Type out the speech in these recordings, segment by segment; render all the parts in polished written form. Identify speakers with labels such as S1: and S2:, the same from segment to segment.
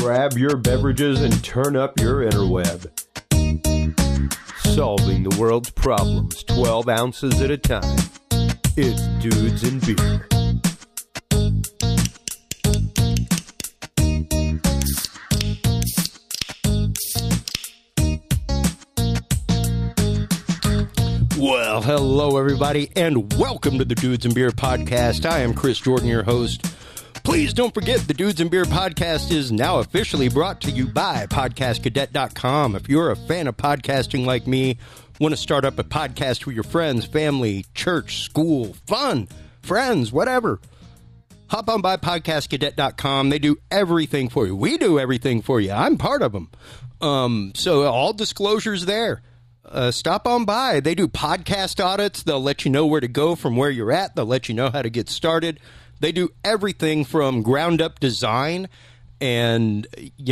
S1: grab your beverages and turn up your interweb. Solving the world's problems 12 ounces at a time. It's Dudes and Beer. Well, hello everybody, and welcome to the Dudes and Beer Podcast. I am Chris Jordan, your host. Please don't forget the Dudes and Beer Podcast is now officially brought to you by PodcastCadet.com. If you're a fan of podcasting like me, want to start up a podcast with your friends, family, church, school, fun, friends, whatever, hop on by PodcastCadet.com. They do everything for you. We do everything for you. I'm part of them. So all disclosures there. Stop on by. They do podcast audits. They'll let you know where to go from where you're at. They'll let you know how to get started. They do everything from ground up design and,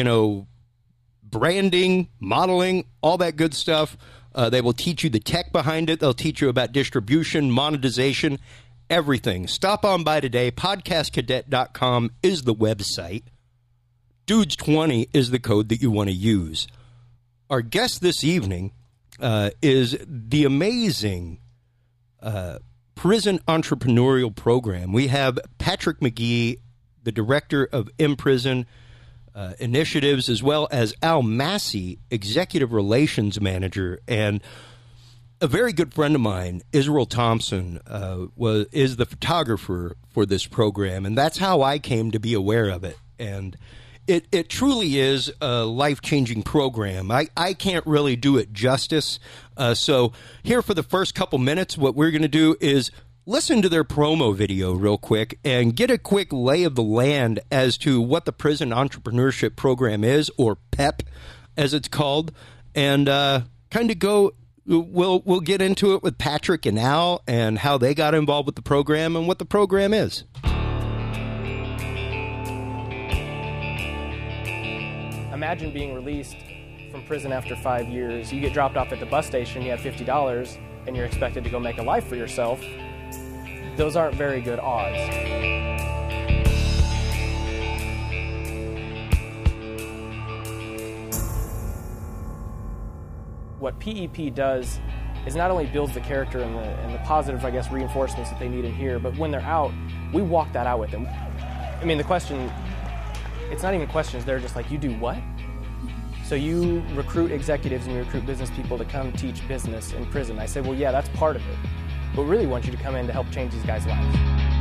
S1: branding, modeling, all that good stuff. They will teach you the tech behind it. They'll teach you about distribution, monetization, everything. Stop on by today. PodcastCadet.com is the website. Dudes20 is the code that you want to use. Our guest this evening is the amazing prison entrepreneurial program. We have Patrick McGee, the director of Imprison Initiatives, as well as Al Massey, executive relations manager, and a very good friend of mine, Israel Thompson, is the photographer for this program, and that's how I came to be aware of it. And It truly is a life-changing program. I can't really do it justice. So here for the first couple minutes, what we're going to do is listen to their promo video real quick and get a quick lay of the land as to what the Prison Entrepreneurship Program is, or PEP, as it's called, and kind of go. We'll get into it with Patrick and Al and how they got involved with the program and what the program is.
S2: Imagine being released from prison after 5 years. You get dropped off at the bus station, you have $50, and you're expected to go make a life for yourself. Those aren't very good odds. What PEP does is not only builds the character and the positive, reinforcements that they need in here, but when they're out, we walk that out with them. I mean, the question, it's not even questions, they're just like, you do what? So you recruit executives and you recruit business people to come teach business in prison. I say, well, yeah, that's part of it. But we really want you to come in to help change these guys' lives.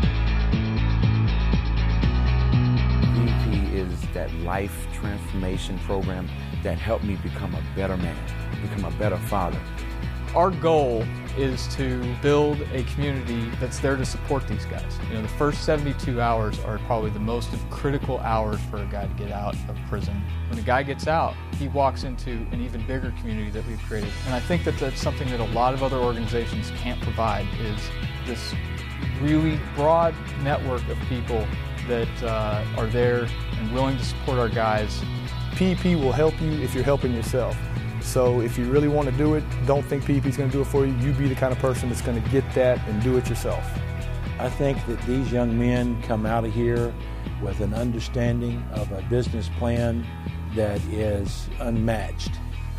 S3: PEP is that life transformation program that helped me become a better man, become a better father.
S4: Our goal is to build a community that's there to support these guys. The first 72 hours are probably the most critical hours for a guy to get out of prison. When a guy gets out, he walks into an even bigger community that we've created. And I think that that's something that a lot of other organizations can't provide, is this really broad network of people that are there and willing to support our guys.
S5: PEP will help you if you're helping yourself. So if you really want to do it, don't think PEP is going to do it for you. You be the kind of person that's going to get that and do it yourself.
S6: I think that these young men come out of here with an understanding of a business plan that is unmatched.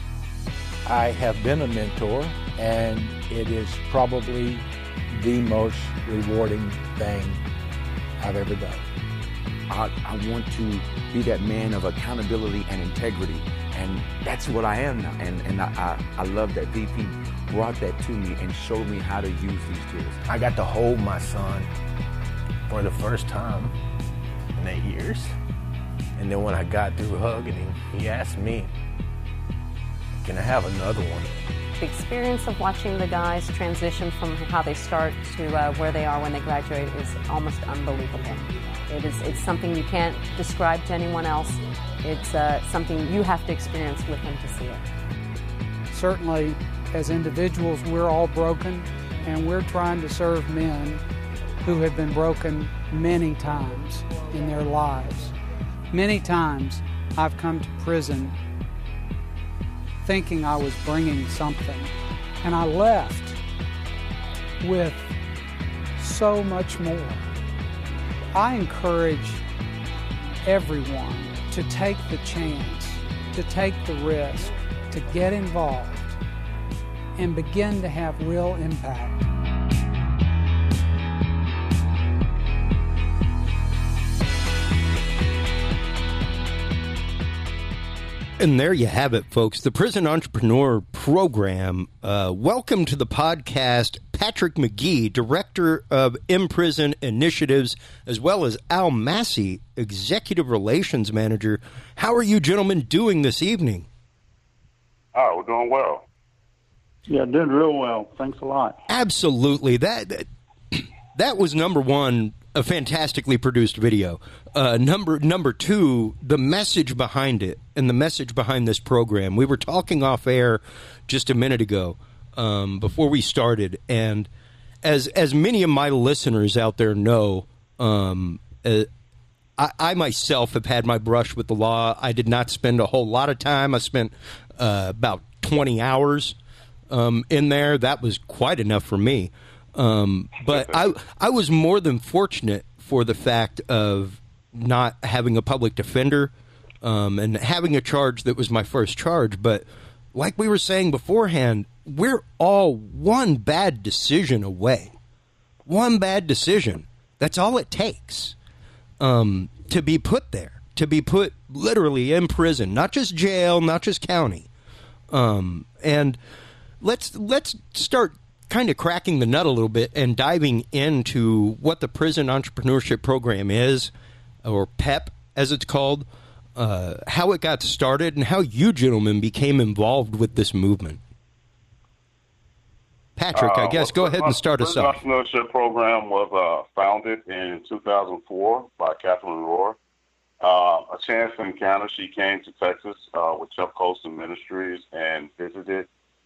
S6: I have been a mentor, and it is probably the most rewarding thing I've ever done.
S3: I want to be that man of accountability and integrity. And that's what I am now. And I love that VP brought that to me and showed me how to use these tools.
S7: I got to hold my son for the first time in 8 years. And then when I got through hugging him, he asked me, can I have another one?
S8: The experience of watching the guys transition from how they start to where they are when they graduate is almost unbelievable. It's something you can't describe to anyone else. It's something you have to experience with them to see it.
S9: Certainly, as individuals, we're all broken, and we're trying to serve men who have been broken many times in their lives. Many times, I've come to prison thinking I was bringing something, and I left with so much more. I encourage everyone to take the chance, to take the risk, to get involved, and begin to have real impact.
S1: And there you have it, folks. The Prison Entrepreneur Program. Welcome to the podcast, Patrick McGee, Director of In-Prison Initiatives, as well as Al Massey, Executive Relations Manager. How are you gentlemen doing this evening?
S10: Oh, we're doing well.
S11: Yeah, doing real well. Thanks a lot.
S1: Absolutely. That was, number one, a fantastically produced video. Number two, the message behind it and the message behind this program. We were talking off air just a minute ago before we started, and as many of my listeners out there know, I myself have had my brush with the law. I did not spend a whole lot of time. I spent about 20 hours in there. That was quite enough for me. But I was more than fortunate for the fact of not having a public defender and having a charge that was my first charge. But like we were saying beforehand, we're all one bad decision away. One bad decision. That's all it takes to be put there, to be put literally in prison, not just jail, not just county. And let's start kind of cracking the nut a little bit and diving into what the Prison Entrepreneurship Program is, or PEP as it's called, how it got started, and how you gentlemen became involved with this movement. Patrick, I guess, go ahead and start us off.
S10: The Prison Entrepreneurship Program was founded in 2004 by Catherine Rohr. A chance encounter, she came to Texas with Chuck Colson Ministries and visited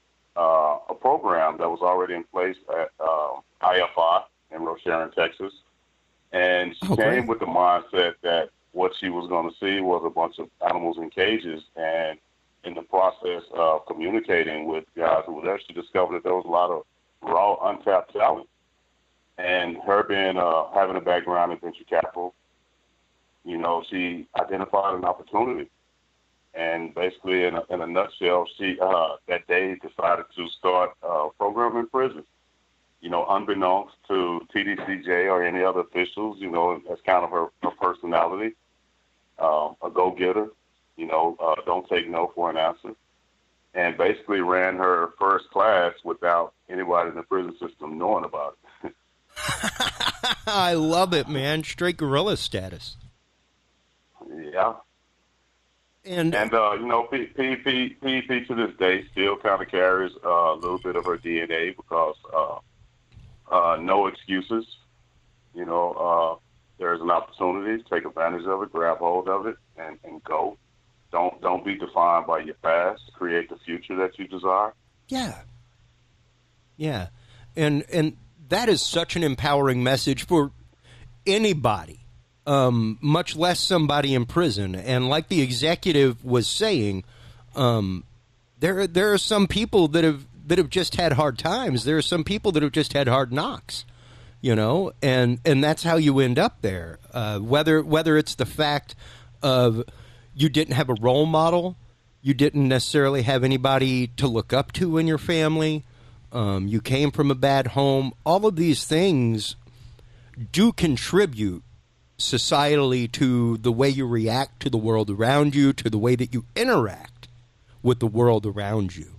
S10: a program that was already in place at IFI in Rocheron, Texas. And she came with the mindset that what she was going to see was a bunch of animals in cages. And in the process of communicating with guys who were there, she discovered that there was a lot of raw, untapped talent. And her being having a background in venture capital, you know, she identified an opportunity. And basically, in a nutshell, she that day decided to start a program in prison. You know, unbeknownst to TDCJ or any other officials, you know, that's kind of her personality. A go-getter, you know, don't take no for an answer. And basically ran her first class without anybody in the prison system knowing about it.
S1: I love it, man. Straight guerrilla status.
S10: Yeah. And you know, PEP to this day still kind of carries a little bit of her DNA because no excuses. You know, there's an opportunity to take advantage of it, grab hold of it, and go. Don't be defined by your past. Create the future that you desire.
S1: Yeah. Yeah. And that is such an empowering message for anybody. Much less somebody in prison. And like the executive was saying, there are some people that have just had hard times. There are some people that have just had hard knocks, you know, and that's how you end up there. Whether it's the fact of you didn't have a role model, you didn't necessarily have anybody to look up to in your family, you came from a bad home. All of these things do contribute societally to the way you react to the world around you, to the way that you interact with the world around you.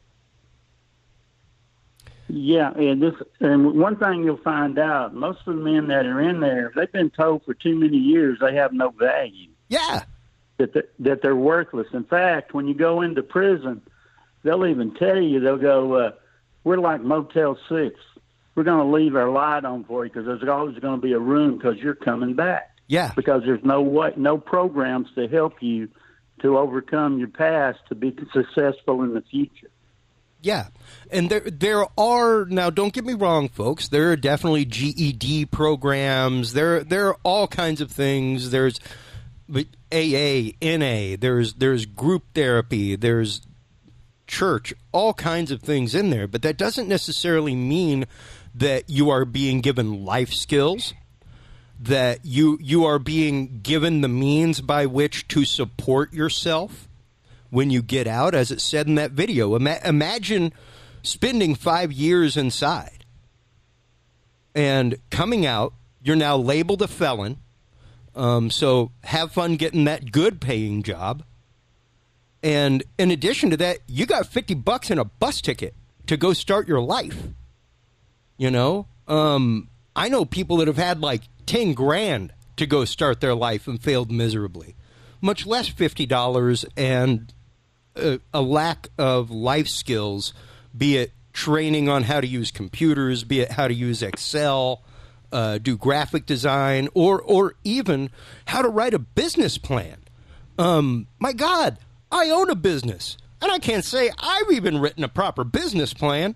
S11: Yeah, and one thing you'll find out, most of the men that are in there, they've been told for too many years they have no value.
S1: Yeah.
S11: That they're worthless. In fact, when you go into prison, they'll even tell you, they'll go, we're like Motel 6. We're going to leave our light on for you because there's always going to be a room because you're coming back.
S1: Yeah.
S11: Because there's no programs to help you to overcome your past to be successful in the future.
S1: Yeah. And there are, now don't get me wrong, folks, there are definitely GED programs. There are all kinds of things. There's AA, NA, there's group therapy, there's church, all kinds of things in there. But that doesn't necessarily mean that you are being given life skills. that you are being given the means by which to support yourself when you get out, as it said in that video. Imagine spending 5 years inside and coming out. You're now labeled a felon. So have fun getting that good paying job. And in addition to that, you got $50 in a bus ticket to go start your life. You know, I know people that have had like 10 grand to go start their life and failed miserably, much less $50 and a lack of life skills, be it training on how to use computers, be it how to use Excel, do graphic design, or even how to write a business plan. My God, I own a business, and I can't say I've even written a proper business plan.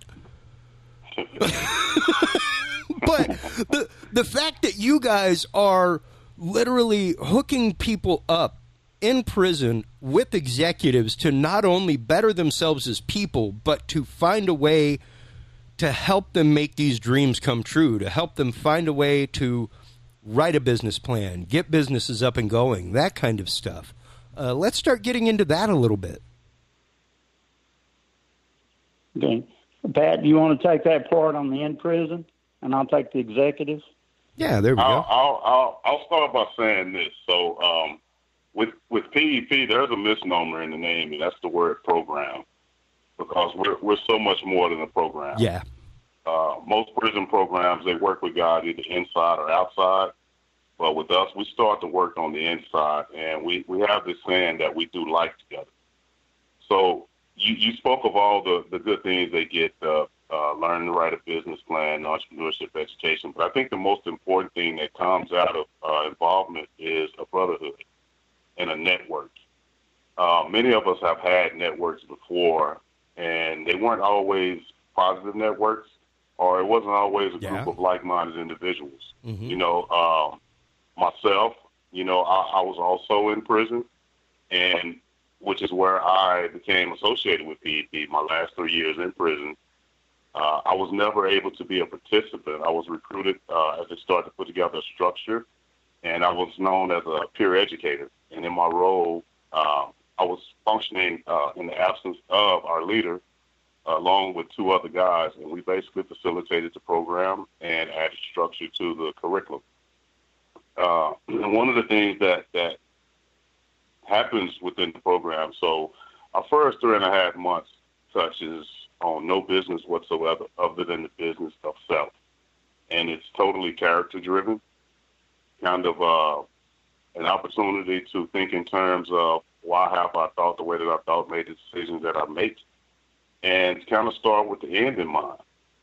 S1: But the fact that you guys are literally hooking people up in prison with executives to not only better themselves as people, but to find a way to help them make these dreams come true, to help them find a way to write a business plan, get businesses up and going, that kind of stuff. Let's start getting into that a little bit.
S11: Okay. Pat, do you want to take that part on the in prison, and I'll take the executives?
S1: Yeah, there we go.
S10: I'll start by saying this. So with PEP, there's a misnomer in the name, and that's the word program, because we're so much more than a program.
S1: Yeah.
S10: Most prison programs, they work with God either inside or outside. But with us, we start to work on the inside, and we have this saying that we do life together. So you spoke of all the good things they get, learning to write a business plan, entrepreneurship education. But I think the most important thing that comes out of involvement is a brotherhood and a network. Many of us have had networks before, and they weren't always positive networks, or it wasn't always a group of like-minded individuals. Mm-hmm. You know, myself, you know, I was also in prison, and which is where I became associated with PEP my last 3 years in prison. I was never able to be a participant. I was recruited as they started to put together a structure, and I was known as a peer educator. And in my role, I was functioning in the absence of our leader, along with two other guys, and we basically facilitated the program and added structure to the curriculum. And one of the things that happens within the program, so our first 3.5 months touches on no business whatsoever other than the business of self. And it's totally character-driven, kind of an opportunity to think in terms of why have I thought the way that I thought, made the decisions that I make, and kind of start with the end in mind.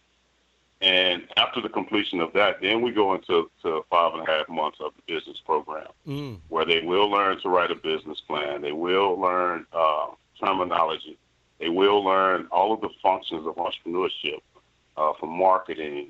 S10: And after the completion of that, then we go into 5.5 months of the business program, where they will learn to write a business plan. They will learn terminology. They will learn all of the functions of entrepreneurship, from marketing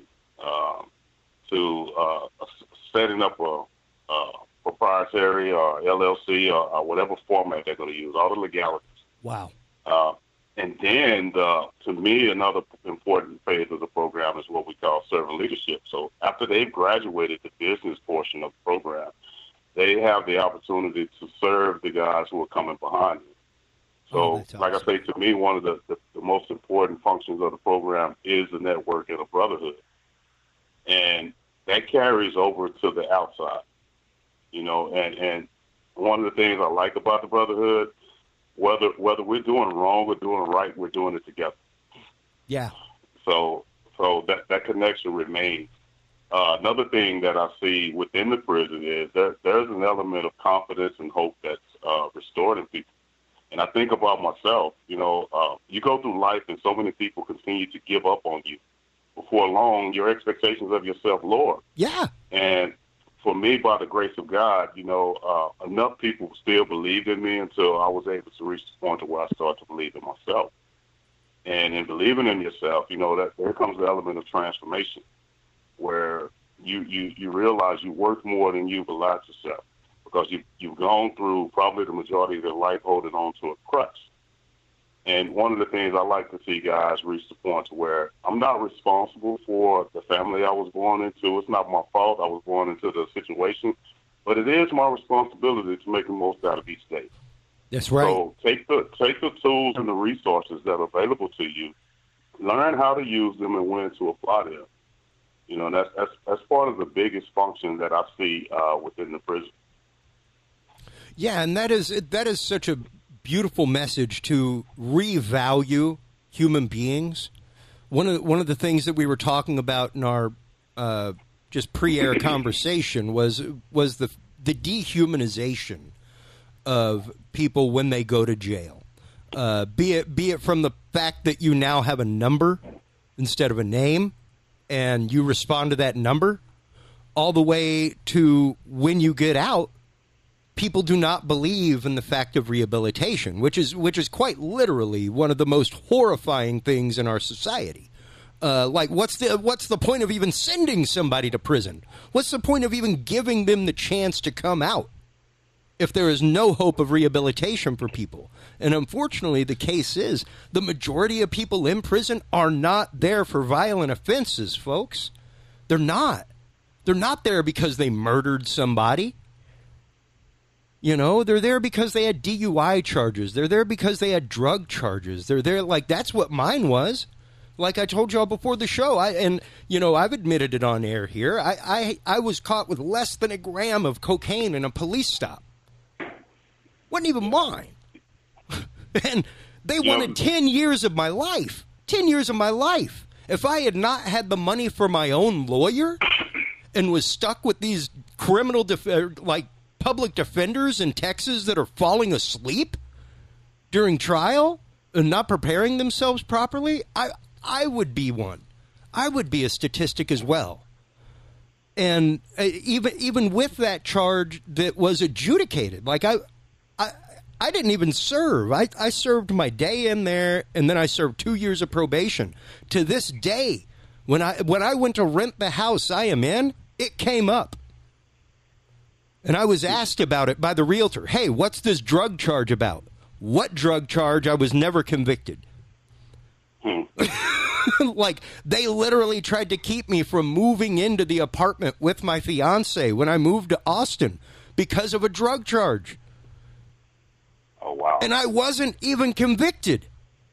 S10: to setting up a proprietary or LLC or whatever format they're going to use, all the legalities.
S1: Wow.
S10: And then, to me, another important phase of the program is what we call servant leadership. So after they've graduated the business portion of the program, they have the opportunity to serve the guys who are coming behind them. So, like I say, to me, one of the most important functions of the program is the network and the brotherhood. And that carries over to the outside, you know, and one of the things I like about the brotherhood, whether we're doing wrong or doing right, we're doing it together.
S1: Yeah.
S10: So that connection remains. Another thing that I see within the prison is that there's an element of confidence and hope that's restored in people. And I think about myself, you know, you go through life and so many people continue to give up on you. Before long, your expectations of yourself lower.
S1: Yeah.
S10: And for me, by the grace of God, you know, enough people still believed in me until I was able to reach the point to where I started to believe in myself. And in believing in yourself, you know, that there comes the element of transformation, where you realize you worth more than you've allowed yourself, because you've gone through probably the majority of your life holding on to a crutch. And one of the things I like to see guys reach the point to where I'm not responsible for the family I was born into. It's not my fault I was born into the situation, but it is my responsibility to make the most out of each day.
S1: That's right.
S10: So take the tools and the resources that are available to you, learn how to use them and when to apply them. You know, and that's part of the biggest function that I see within the prison.
S1: Yeah, and that is such a beautiful message to revalue human beings. One of the things that we were talking about in our just pre-air conversation was the dehumanization of people when they go to jail. Be it from the fact that you now have a number instead of a name, and you respond to that number, all the way to when you get out. People do not believe in the fact of rehabilitation, which is quite literally one of the most horrifying things in our society. Like, what's the point of even sending somebody to prison? What's the point of even giving them the chance to come out if there is no hope of rehabilitation for people? And unfortunately, the case is the majority of people in prison are not there for violent offenses, folks. They're not. They're not there because they murdered somebody. You know, they're there because they had DUI charges. They're there because they had drug charges. They're there, like, that's what mine was. Like I told y'all before the show, I've admitted it on air here. I was caught with less than a gram of cocaine in a police stop. Wasn't even mine. And they wanted 10 years of my life. 10 years of my life. If I had not had the money for my own lawyer and was stuck with these criminal, public defenders in Texas that are falling asleep during trial and not preparing themselves properly, I would be one. I would be a statistic as well. And even with that charge that was adjudicated, like I didn't even serve. I served my day in there, and then I served 2 years of probation. To this day, when I went to rent the house I am in, it came up. And I was asked about it by the realtor. Hey, what's this drug charge about? What drug charge? I was never convicted. Like, they literally tried to keep me from moving into the apartment with my fiance when I moved to Austin because of a drug charge.
S10: Oh, wow.
S1: And I wasn't even convicted.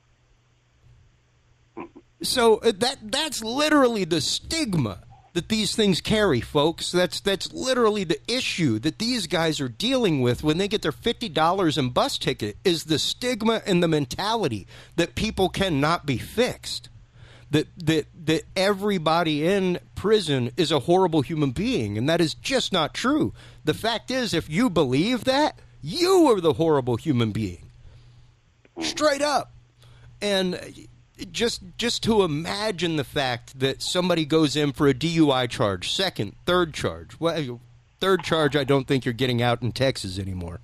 S1: So that's literally the stigma that these things carry, folks. That's literally the issue that these guys are dealing with when they get their $50 in bus ticket, is the stigma and the mentality that people cannot be fixed. That everybody in prison is a horrible human being, and that is just not true. The fact is, if you believe that, you are the horrible human being. Straight up. And just to imagine the fact that somebody goes in for a DUI charge, second, third charge. Well, third charge, I don't think you're getting out in Texas anymore.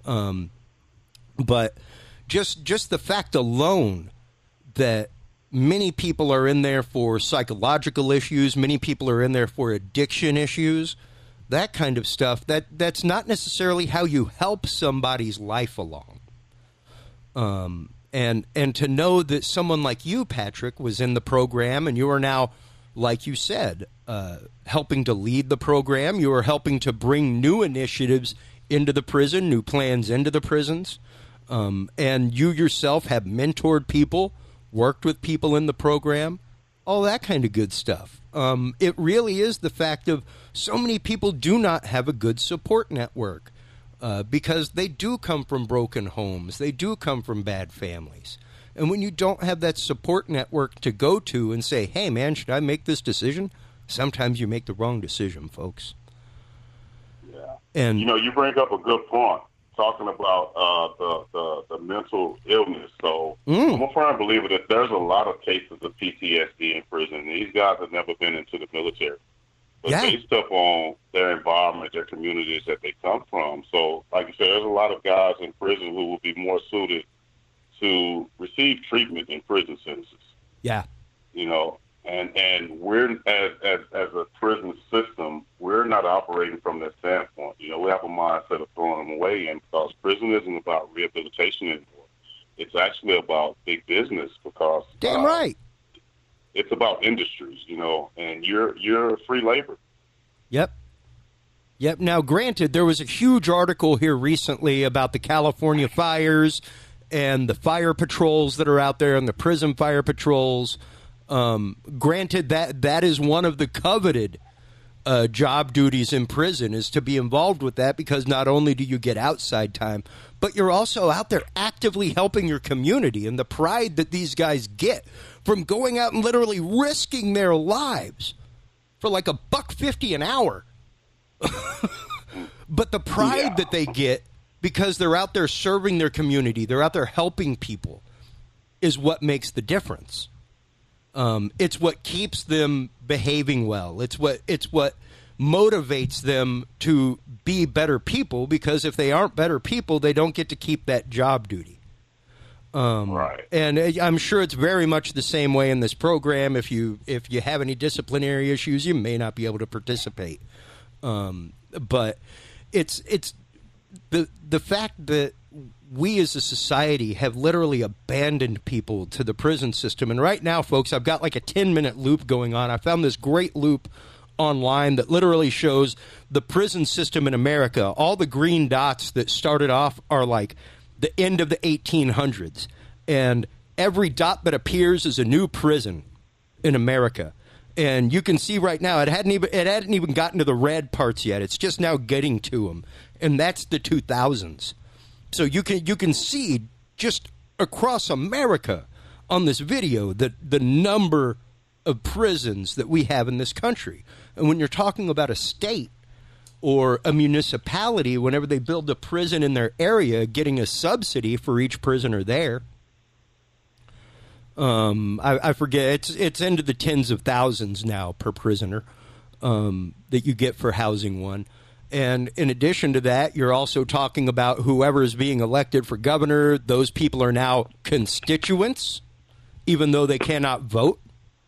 S1: But just the fact alone that many people are in there for psychological issues, many people are in there for addiction issues, that kind of stuff, that's not necessarily how you help somebody's life along. And to know that someone like you, Patrick, was in the program, and you are now, like you said, helping to lead the program. You are helping to bring new initiatives into the prison, new plans into the prisons. And you yourself have mentored people, worked with people in the program, all that kind of good stuff. It really is the fact of so many people do not have a good support network. Because they do come from broken homes. They do come from bad families. And when you don't have that support network to go to and say, hey, man, should I make this decision? Sometimes you make the wrong decision, folks.
S10: Yeah.
S1: And
S10: you bring up a good point, talking about the mental illness. So I'm a firm believer that there's a lot of cases of PTSD in prison. These guys have never been into the military. But based upon their environment, their communities that they come from. So, like you said, there's a lot of guys in prison who will be more suited to receive treatment in prison sentences.
S1: Yeah.
S10: And we're, as a prison system, we're not operating from that standpoint. We have a mindset of throwing them away, and because prison isn't about rehabilitation anymore. It's actually about big business because
S1: damn right.
S10: It's about industries, and you're free labor.
S1: Yep. Now, granted, there was a huge article here recently about the California fires and the fire patrols that are out there and the prison fire patrols. Granted, that is one of the coveted job duties in prison, is to be involved with that, because not only do you get outside time, but you're also out there actively helping your community, and the pride that these guys get from going out and literally risking their lives for like $1.50 an hour. But the pride that they get because they're out there serving their community, they're out there helping people, is what makes the difference. It's what keeps them behaving well. It's what motivates them to be better people, because if they aren't better people, they don't get to keep that job duty.
S10: Right.
S1: And I'm sure it's very much the same way in this program. If you have any disciplinary issues, you may not be able to participate. But it's the fact that we as a society have literally abandoned people to the prison system. And right now, folks, I've got like a 10-minute loop going on. I found this great loop online that literally shows the prison system in America. All the green dots that started off are like the end of the 1800s. And every dot that appears is a new prison in America. And you can see right now it hadn't even gotten to the red parts yet. It's just now getting to them. And that's the 2000s. So you can see just across America on this video the number of prisons that we have in this country. And when you're talking about a state or a municipality, whenever they build a prison in their area, getting a subsidy for each prisoner there, I forget, it's into the tens of thousands now per prisoner that you get for housing one. And in addition to that, you're also talking about whoever is being elected for governor. Those people are now constituents, even though they cannot vote.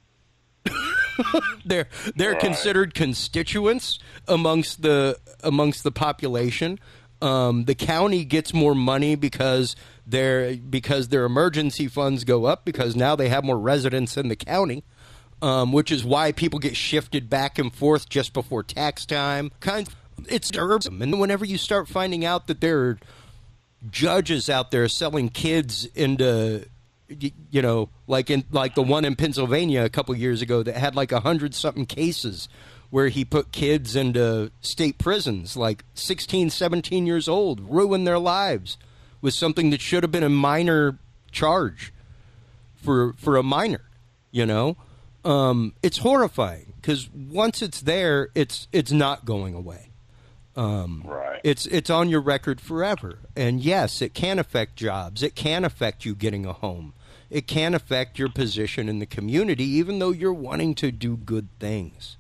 S1: They're considered constituents amongst the population. The county gets more money because their emergency funds go up, because now they have more residents in the county, which is why people get shifted back and forth just before tax time. It's urban. And whenever you start finding out that there are judges out there selling kids into, like the one in Pennsylvania a couple years ago that had like 100-something cases where he put kids into state prisons, like 16, 17 years old, ruined their lives with something that should have been a minor charge for a minor, It's horrifying, because once it's there, it's not going away.
S10: Right.
S1: It's on your record forever. And yes, it can affect jobs. It can affect you getting a home. It can affect your position in the community, even though you're wanting to do good things.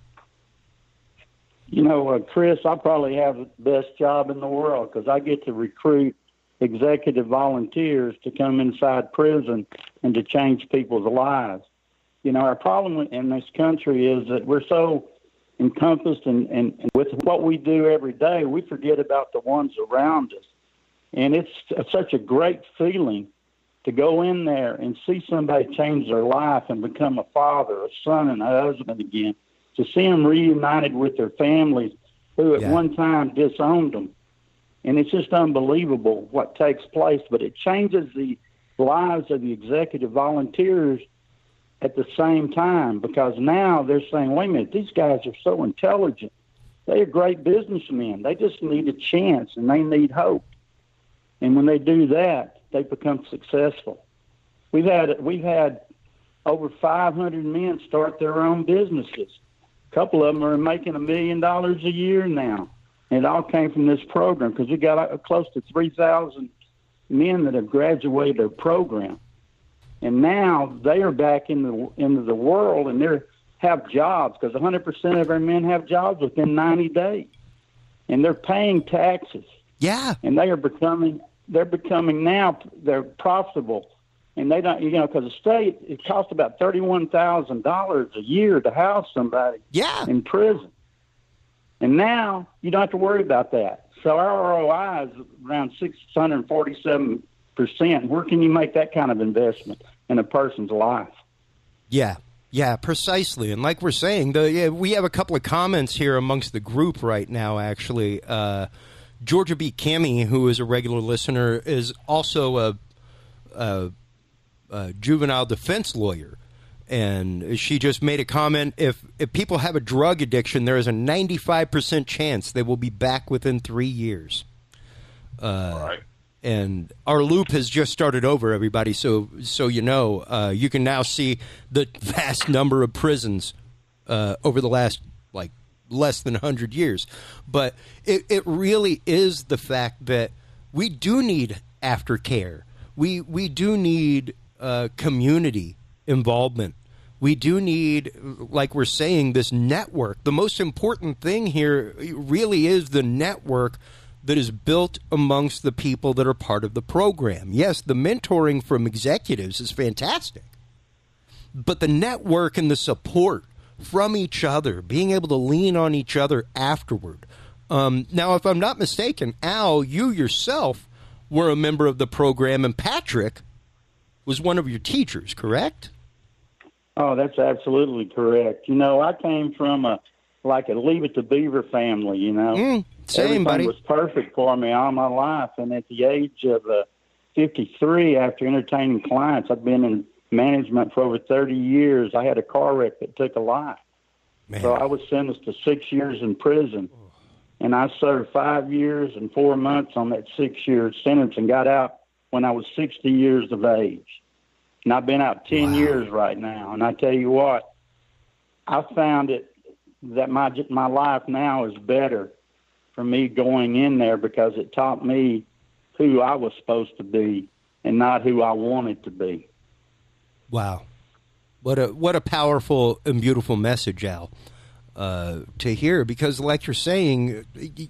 S11: Chris, I probably have the best job in the world, because I get to recruit executive volunteers to come inside prison and to change people's lives. Our problem in this country is that we're so encompassed and with what we do every day, we forget about the ones around us. And it's such a great feeling to go in there and see somebody change their life and become a father, a son, and a husband again, to see them reunited with their families who at one time disowned them. And it's just unbelievable what takes place, but it changes the lives of the executive volunteers at the same time, because now they're saying, wait a minute, these guys are so intelligent. They are great businessmen. They just need a chance, and they need hope. And when they do that, they become successful. We've had over 500 men start their own businesses. A couple of them are making $1 million a year now. And it all came from this program, because we got close to 3,000 men that have graduated our program. And now they are back into the world, and they have jobs, because 100% of our men have jobs within 90 days. And they're paying taxes.
S1: Yeah.
S11: And they're becoming now, they're profitable. And they don't, because the state, it costs about $31,000 a year to house somebody in prison. And now you don't have to worry about that. So our ROI is around 647% 50%. Where can you make that kind of investment in a person's life?
S1: Yeah, precisely. And like we're saying, we have a couple of comments here amongst the group right now, actually. Georgia B. Cammy, who is a regular listener, is also a juvenile defense lawyer. And she just made a comment, if people have a drug addiction, there is a 95% chance they will be back within 3 years.
S10: Right.
S1: And our loop has just started over, everybody, so you know. You can now see the vast number of prisons over the last, less than 100 years. But it really is the fact that we do need aftercare. We do need community involvement. We do need, like we're saying, this network. The most important thing here really is the network that is built amongst the people that are part of the program. Yes, the mentoring from executives is fantastic, but the network and the support from each other, being able to lean on each other afterward. Now, if I'm not mistaken, Al, you yourself were a member of the program, and Patrick was one of your teachers, correct?
S11: Oh, that's absolutely correct. You know, I came from a Leave It to Beaver family, you know.
S1: Same,
S11: Everything
S1: buddy.
S11: was perfect for me all my life. And at the age of 53, after entertaining clients, I've been in management for over 30 years. I had a car wreck that took a life.
S1: Man.
S11: So I was sentenced to 6 years in prison. And I served 5 years and 4 months on that 6-year sentence and got out when I was 60 years of age. And I've been out 10 years right now. And I tell you what, I found it that my life now is better for me going in there because it taught me who I was supposed to be and not who I wanted to be.
S1: Wow. What a powerful and beautiful message, Al, to hear, because like you're saying,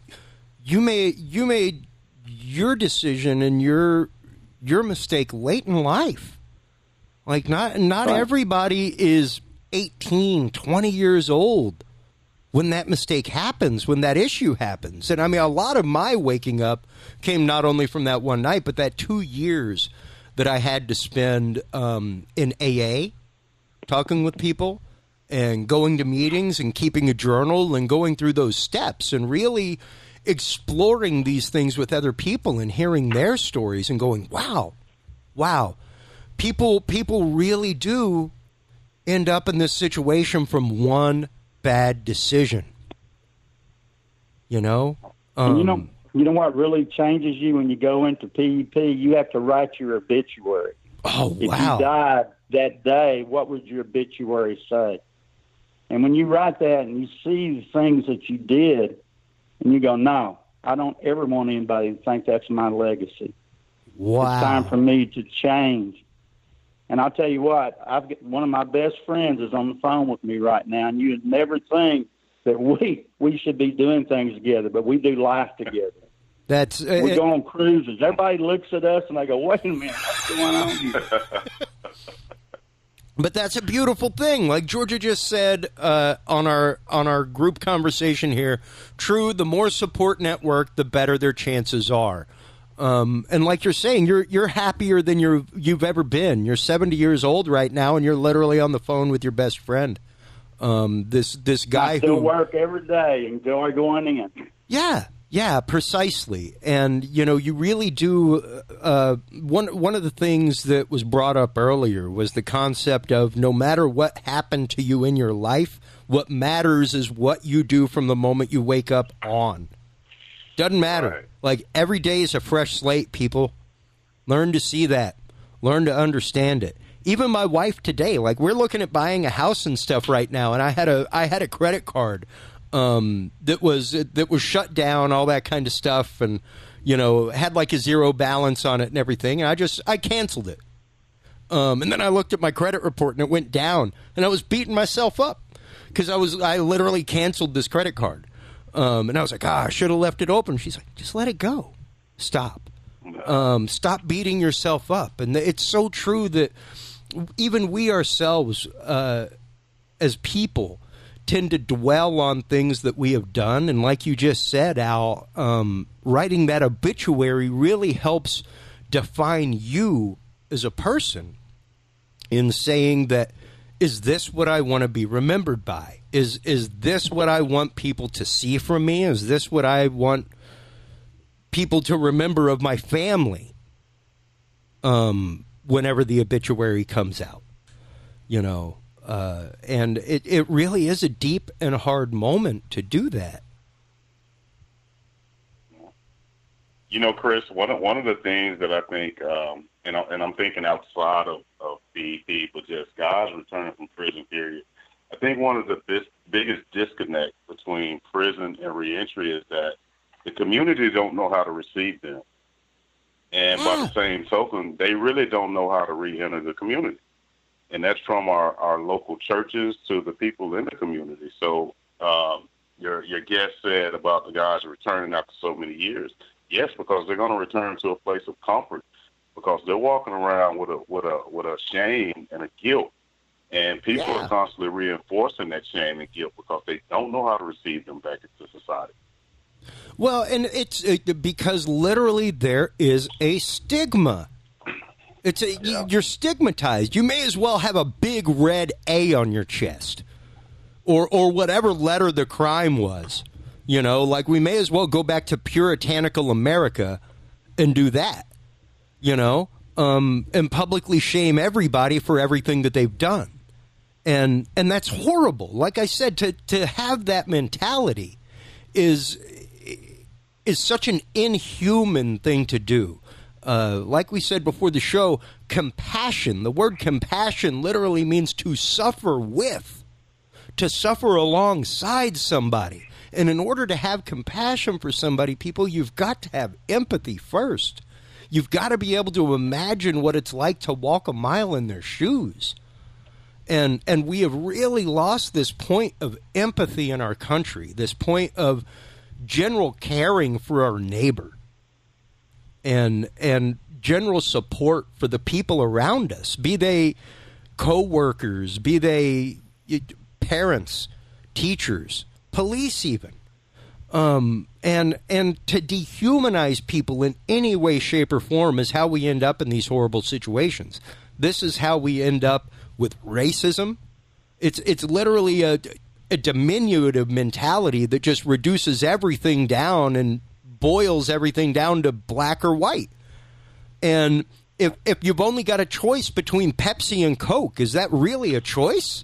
S1: you made your decision and your mistake late in life. Like not right. Everybody is 18, 20 years old when that mistake happens, when that issue happens. And I mean, a lot of my waking up came not only from that one night, but that 2 years that I had to spend in AA, talking with people and going to meetings and keeping a journal and going through those steps and really exploring these things with other people and hearing their stories and going, wow. People really do end up in this situation from one bad decision. You know?
S11: You know what really changes you when you go into PEP? You have to write your obituary.
S1: Oh, wow.
S11: If you died that day, what would your obituary say? And when you write that and you see the things that you did, and you go, no, I don't ever want anybody to think that's my legacy.
S1: Wow.
S11: It's time for me to change. And I'll tell you what, one of my best friends is on the phone with me right now, and you'd never think that we should be doing things together, but we do life together. We go on cruises. Everybody looks at us and they go, wait a minute, what's going on here?
S1: But that's a beautiful thing. Like Georgia just said on our group conversation here, true, the more support network, the better their chances are. And like you're saying, you're happier than you've ever been. You're 70 years old right now, and you're literally on the phone with your best friend. This guy
S11: I still work every day, enjoy going in.
S1: Yeah, precisely. And you really do. One of the things that was brought up earlier was the concept of no matter what happened to you in your life, what matters is what you do from the moment you wake up on. Doesn't matter. Right. Like, every day is a fresh slate, people. Learn to see that. Learn to understand it. Even my wife today, like, we're looking at buying a house and stuff right now, and I had a credit card that was shut down, all that kind of stuff, and, had like a zero balance on it and everything, and I canceled it. And then I looked at my credit report, and it went down, and I was beating myself up because I literally canceled this credit card. And I was like, I should have left it open. She's like, just let it go. Stop. Stop beating yourself up. And it's so true that even we ourselves, as people, tend to dwell on things that we have done. And like you just said, Al, writing that obituary really helps define you as a person in saying that, is this what I want to be remembered by? Is this what I want people to see from me? Is this what I want people to remember of my family whenever the obituary comes out? You know, and it really is a deep and hard moment to do that.
S10: You know, Chris, one of the things that I think, and I'm thinking outside of BEP, but just guys returning from prison, period. I think one of the biggest disconnect between prison and reentry is that the community don't know how to receive them. And by the same token, they really don't know how to re-enter the community. And that's from our local churches to the people in the community. So your guest said about the guys returning after so many years. Yes, because they're going to return to a place of comfort, because they're walking around with a shame and a guilt. And people are constantly reinforcing that shame and guilt because they don't know how to receive them back into society.
S1: Well, and it's because literally there is a stigma. You're stigmatized. You may as well have a big red A on your chest, or whatever letter the crime was. You know, like we may as well go back to puritanical America and do that. You know, and publicly shame everybody for everything that they've done. And that's horrible. Like I said, to have that mentality is such an inhuman thing to do. Like we said before the show, compassion. The word compassion literally means to suffer with, to suffer alongside somebody. And in order to have compassion for somebody, people, you've got to have empathy first. You've got to be able to imagine what it's like to walk a mile in their shoes. And we have really lost this point of empathy in our country, this point of general caring for our neighbor and general support for the people around us, be they co-workers, be they parents, teachers, police even. And to dehumanize people in any way, shape, or form is how we end up in these horrible situations. This is how we end up with racism. It's literally a diminutive mentality that just reduces everything down and boils everything down to black or white. And if you've only got a choice between Pepsi and Coke, is that really a choice?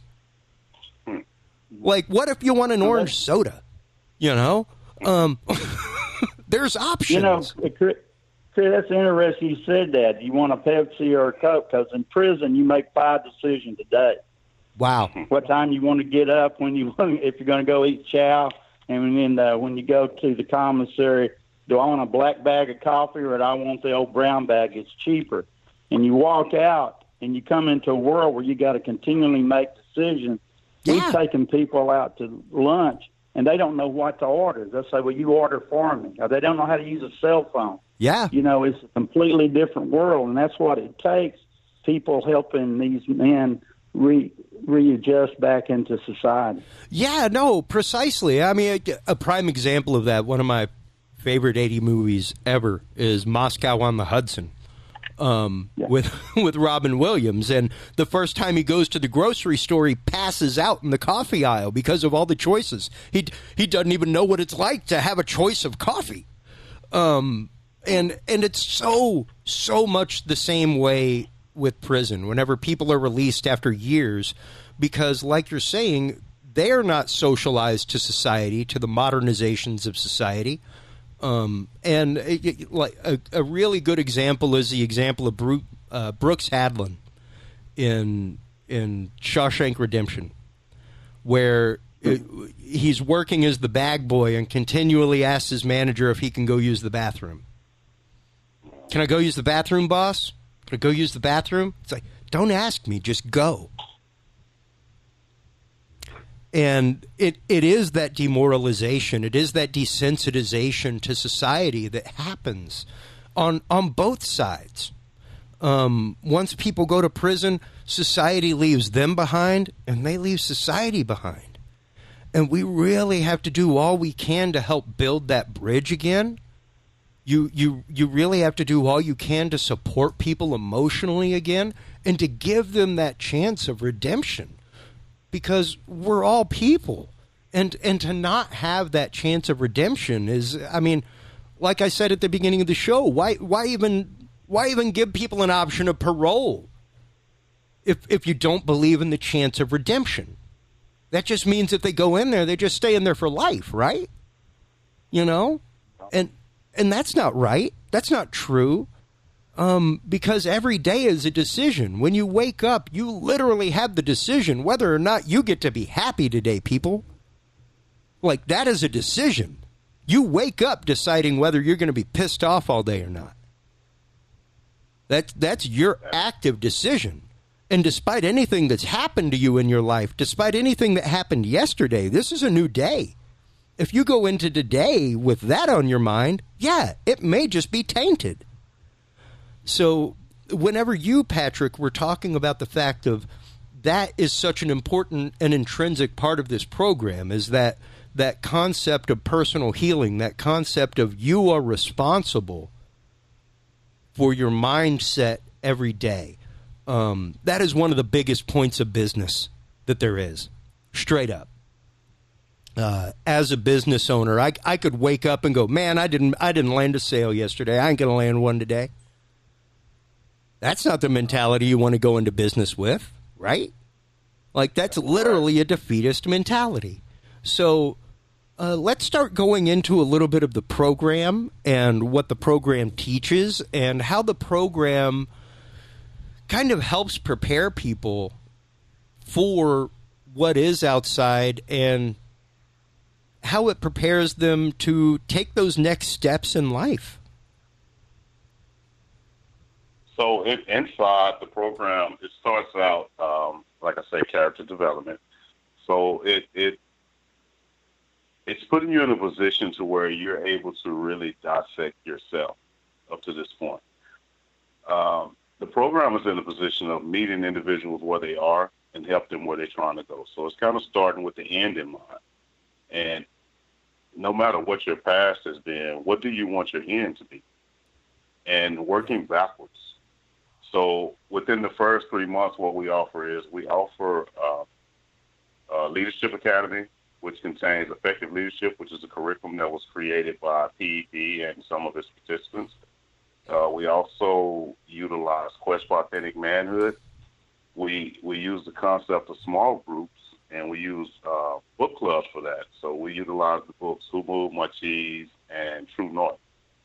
S1: Like, what if you want an orange soda? You know, there's options.
S11: You know, Chris, that's interesting you said that. You want a Pepsi or a Coke, because in prison you make 5 decisions a day.
S1: Wow.
S11: What time you want to get up, if you're going to go eat chow, and then when you go to the commissary, do I want a black bag of coffee or do I want the old brown bag? It's cheaper. And you walk out and you come into a world where you got to continually make decisions. We've taken people out to lunch, and they don't know what to order. They'll say, well, you order for me. Or they don't know how to use a cell phone.
S1: Yeah.
S11: You know, it's a completely different world, and that's what it takes, people helping these men readjust back into society.
S1: Yeah, no, precisely. I mean, a prime example of that, one of my favorite 80 movies ever is Moscow on the Hudson. With Robin Williams, and the first time he goes to the grocery store, he passes out in the coffee aisle because of all the choices. He doesn't even know what it's like to have a choice of coffee, and it's so much the same way with prison. Whenever people are released after years, because like you're saying, they are not socialized to society, to the modernizations of society. And a really good example is the example of Brooks Hadlin in Shawshank Redemption, where he's working as the bag boy and continually asks his manager if he can go use the bathroom. Can I go use the bathroom, boss? Can I go use the bathroom? It's like, don't ask me, just go. And it is that demoralization, it is that desensitization to society that happens on both sides. Once people go to prison, society leaves them behind, and they leave society behind. And we really have to do all we can to help build that bridge again. You really have to do all you can to support people emotionally again and to give them that chance of redemption, because we're all people. And to not have that chance of redemption is, I mean, like I said at the beginning of the show, why even give people an option of parole if you don't believe in the chance of redemption? That just means if they go in there, they just stay in there for life, right? You know? And that's not right. That's not true. Because every day is a decision. When you wake up, you literally have the decision whether or not you get to be happy today, people. Like, that is a decision. You wake up deciding whether you're going to be pissed off all day or not. That's your active decision. And despite anything that's happened to you in your life, despite anything that happened yesterday, this is a new day. If you go into today with that on your mind, yeah, it may just be tainted. So whenever you, Patrick, were talking about the fact of that is such an important and intrinsic part of this program, is that concept of personal healing, that concept of you are responsible for your mindset every day. That is one of the biggest points of business that there is, straight up. As a business owner, I could wake up and go, man, I didn't land a sale yesterday. I ain't going to land one today. That's not the mentality you want to go into business with, right? Like, that's literally a defeatist mentality. So let's start going into a little bit of the program and what the program teaches and how the program kind of helps prepare people for what is outside and how it prepares them to take those next steps in life.
S10: So inside the program, it starts out, like I say, character development. So it's putting you in a position to where you're able to really dissect yourself up to this point. The program is in a position of meeting individuals where they are and help them where they're trying to go. So it's kind of starting with the end in mind. And no matter what your past has been, what do you want your end to be? And working backwards. So within the first 3 months, what we offer is we offer Leadership Academy, which contains Effective Leadership, which is a curriculum that was created by PEP and some of its participants. We also utilize Quest for Authentic Manhood. We use the concept of small groups, and we use book clubs for that. So we utilize the books Who Moved My Cheese and True North.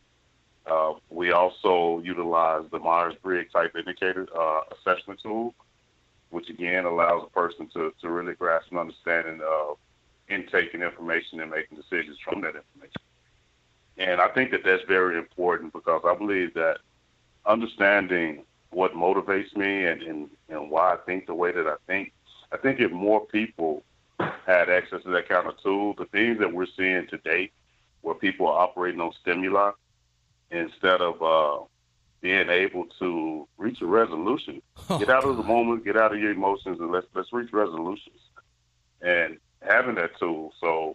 S10: We also utilize the Myers-Briggs Type Indicator assessment tool, which again allows a person to really grasp an understanding of intaking information and making decisions from that information. And I think that that's very important because I believe that understanding what motivates me and why I think the way that I think if more people had access to that kind of tool, the things that we're seeing today where people are operating on stimuli instead of being able to reach a resolution, get out of the moment, get out of your emotions, and let's reach resolutions. And having that tool, so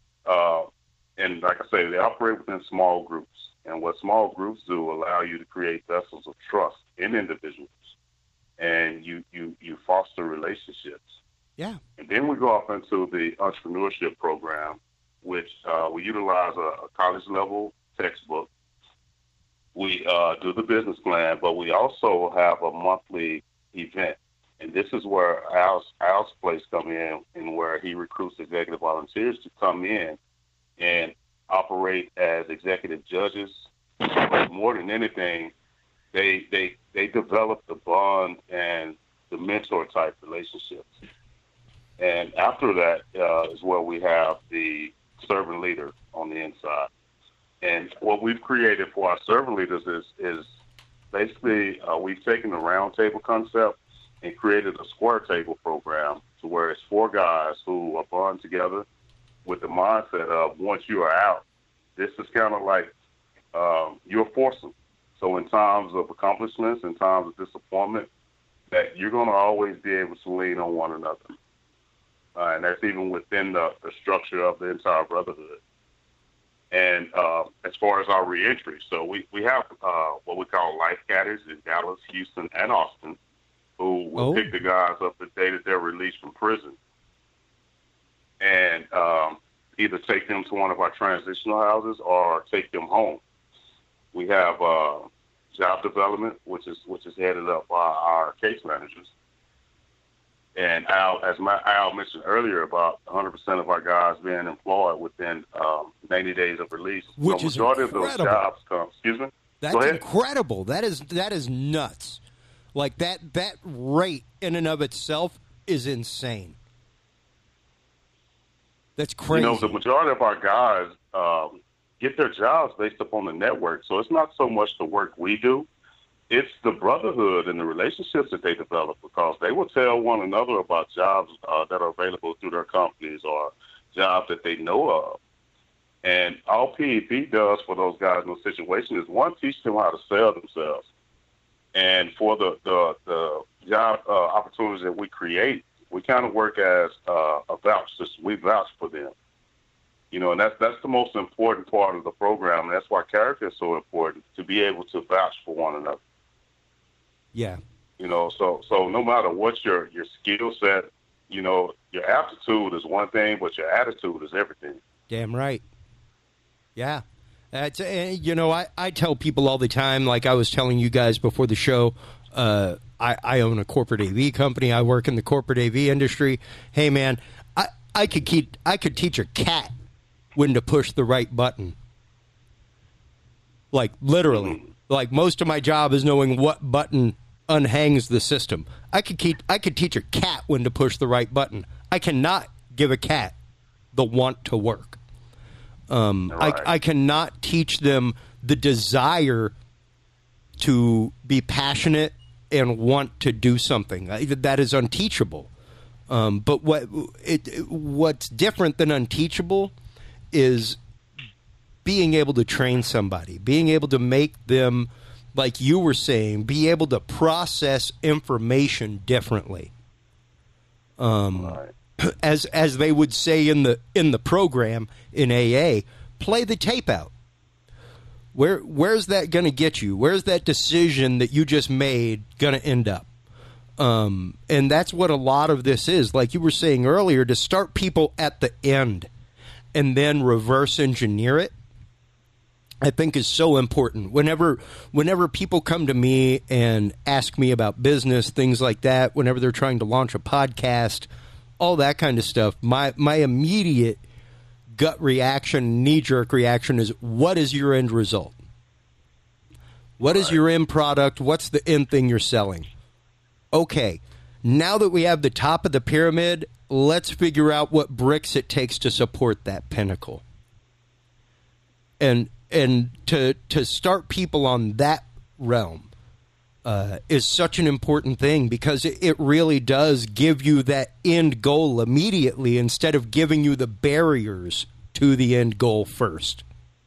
S10: and like I say, they operate within small groups. And what small groups do allow you to create vessels of trust in individuals, and you foster relationships.
S1: Yeah.
S10: And then we go off into the entrepreneurship program, which we utilize a college-level textbook. We do the business plan, but we also have a monthly event. And this is where Al's place come in, and where he recruits executive volunteers to come in and operate as executive judges. But more than anything, they develop the bond and the mentor type relationships. And after that is where we have the servant leader on the inside. And what we've created for our servant leaders is basically we've taken the round table concept and created a square table program to where it's 4 guys who are bond together with the mindset of once you are out, this is kind of like you're foursome. So in times of accomplishments, in times of disappointment, that you're going to always be able to lean on one another. And that's even within the structure of the entire brotherhood. And And as far as our reentry, so we have what we call life caddies in Dallas, Houston, and Austin, who will pick the guys up the day that they're released from prison, and either take them to one of our transitional houses or take them home. We have job development, which is headed up by our case managers. And Al mentioned earlier, about 100% of our guys being employed within 90 days of release.
S1: Which is
S10: majority
S1: incredible.
S10: Of those jobs come. Excuse me.
S1: That's incredible. That is nuts. Like that rate in and of itself is insane. That's crazy.
S10: The majority of our guys get their jobs based upon the network. So it's not so much the work we do. It's the brotherhood and the relationships that they develop, because they will tell one another about jobs that are available through their companies or jobs that they know of. And all PEP does for those guys in those situations is, one, teach them how to sell themselves. And for the job opportunities that we create, we kind of work as a vouch system. We vouch for them. And that's the most important part of the program. And that's why character is so important, to be able to vouch for one another.
S1: Yeah.
S10: So no matter what your skill set, your aptitude is one thing, but your attitude is everything.
S1: Damn right. Yeah. I tell people all the time, like I was telling you guys before the show, I own a corporate AV company. I work in the corporate AV industry. Hey, man, I could teach a cat when to push the right button. Like, literally. Mm-hmm. Like, most of my job is knowing what button unhangs the system. I could teach a cat when to push the right button. I cannot give a cat the want to work. Right. I cannot teach them the desire to be passionate and want to do something. That is unteachable. But what's different than unteachable is being able to train somebody, being able to make them, like you were saying, be able to process information differently.
S10: Right.
S1: As they would say in the program in AA, play the tape out. Where's that going to get you? Where's that decision that you just made going to end up? And that's what a lot of this is. Like you were saying earlier, to start people at the end and then reverse engineer it, I think is so important. Whenever people come to me and ask me about business, things like that, whenever they're trying to launch a podcast, all that kind of stuff, my immediate gut reaction, knee-jerk reaction is, what is your end result? What is your end product? What's the end thing you're selling? Okay, now that we have the top of the pyramid, let's figure out what bricks it takes to support that pinnacle. And to start people on that realm is such an important thing, because it really does give you that end goal immediately instead of giving you the barriers to the end goal first.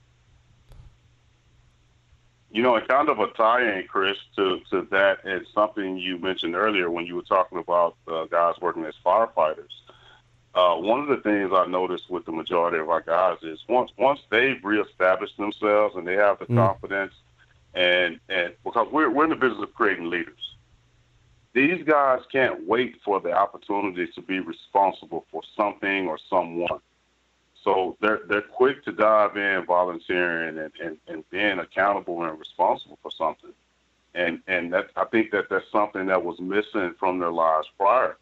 S10: And kind of a tie-in, Chris, to that, and something you mentioned earlier when you were talking about guys working as firefighters. One of the things I noticed with the majority of our guys is once they've reestablished themselves and they have the confidence, and because we're in the business of creating leaders, these guys can't wait for the opportunity to be responsible for something or someone. So they're quick to dive in, volunteering and being accountable and responsible for something. And that, I think that's something that was missing from their lives prior.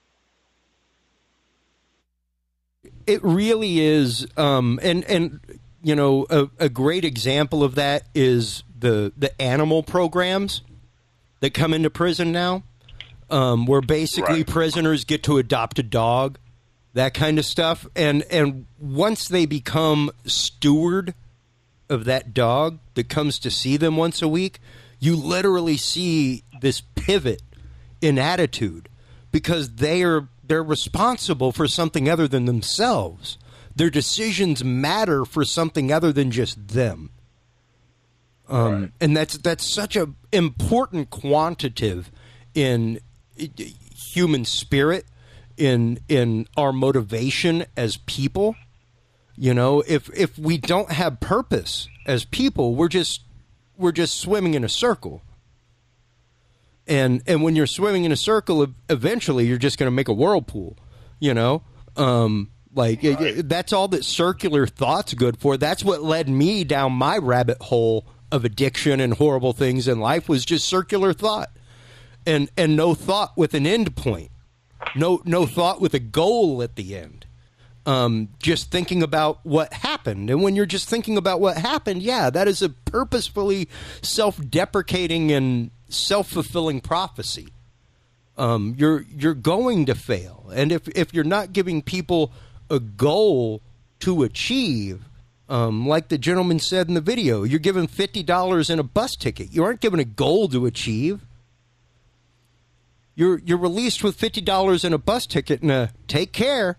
S1: It really is, and a great example of that is the animal programs that come into prison now, where basically prisoners get to adopt a dog, that kind of stuff, and once they become steward of that dog that comes to see them once a week, you literally see this pivot in attitude, because they're responsible for something other than themselves. Their decisions matter for something other than just them. And that's such an important quantitative in human spirit, in our motivation as people, You know, if we don't have purpose as people, we're just swimming in a circle. And when you're swimming in a circle, eventually you're just going to make a whirlpool, you know? That's all that circular thought's good for. That's what led me down my rabbit hole of addiction and horrible things in life, was just circular thought. And no thought with an end point. No thought with a goal at the end. Just thinking about what happened. And when you're just thinking about what happened, yeah, that is a purposefully self-deprecating and self-fulfilling prophecy. You're going to fail. And if you're not giving people a goal to achieve, like the gentleman said in the video, you're giving $50 in a bus ticket. You aren't given a goal to achieve. You're released with $50 in a bus ticket and a take care,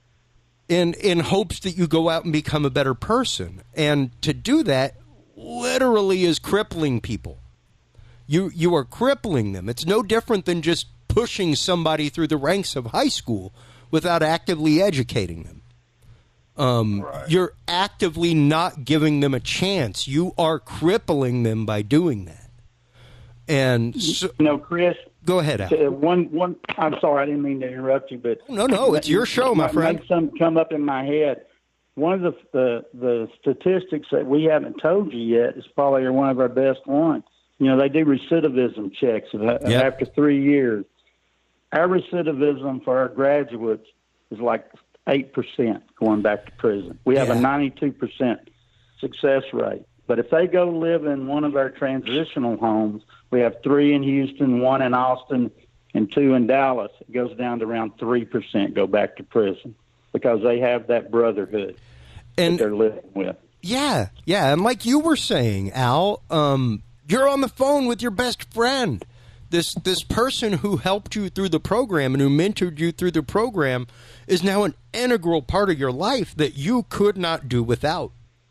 S1: in hopes that you go out and become a better person. And to do that literally is crippling people. You are crippling them. It's no different than just pushing somebody through the ranks of high school without actively educating them. Right. You're actively not giving them a chance. You are crippling them by doing that. And so,
S11: Chris,
S1: go ahead, Al.
S11: One. I'm sorry, I didn't mean to interrupt you, but
S1: no, it's your show, my friend.
S11: Make something come up in my head. One of the statistics that we haven't told you yet is probably one of our best ones. You know, they do recidivism checks after 3 years. Our recidivism for our graduates is like 8% going back to prison. We have a 92% success rate. But if they go live in one of our transitional homes, we have 3 in Houston, 1 in Austin, and 2 in Dallas. It goes down to around 3% go back to prison because they have that brotherhood that they're living with.
S1: Yeah. And like you were saying, Al, you're on the phone with your best friend. This person who helped you through the program and who mentored you through the program is now an integral part of your life that you could not do without.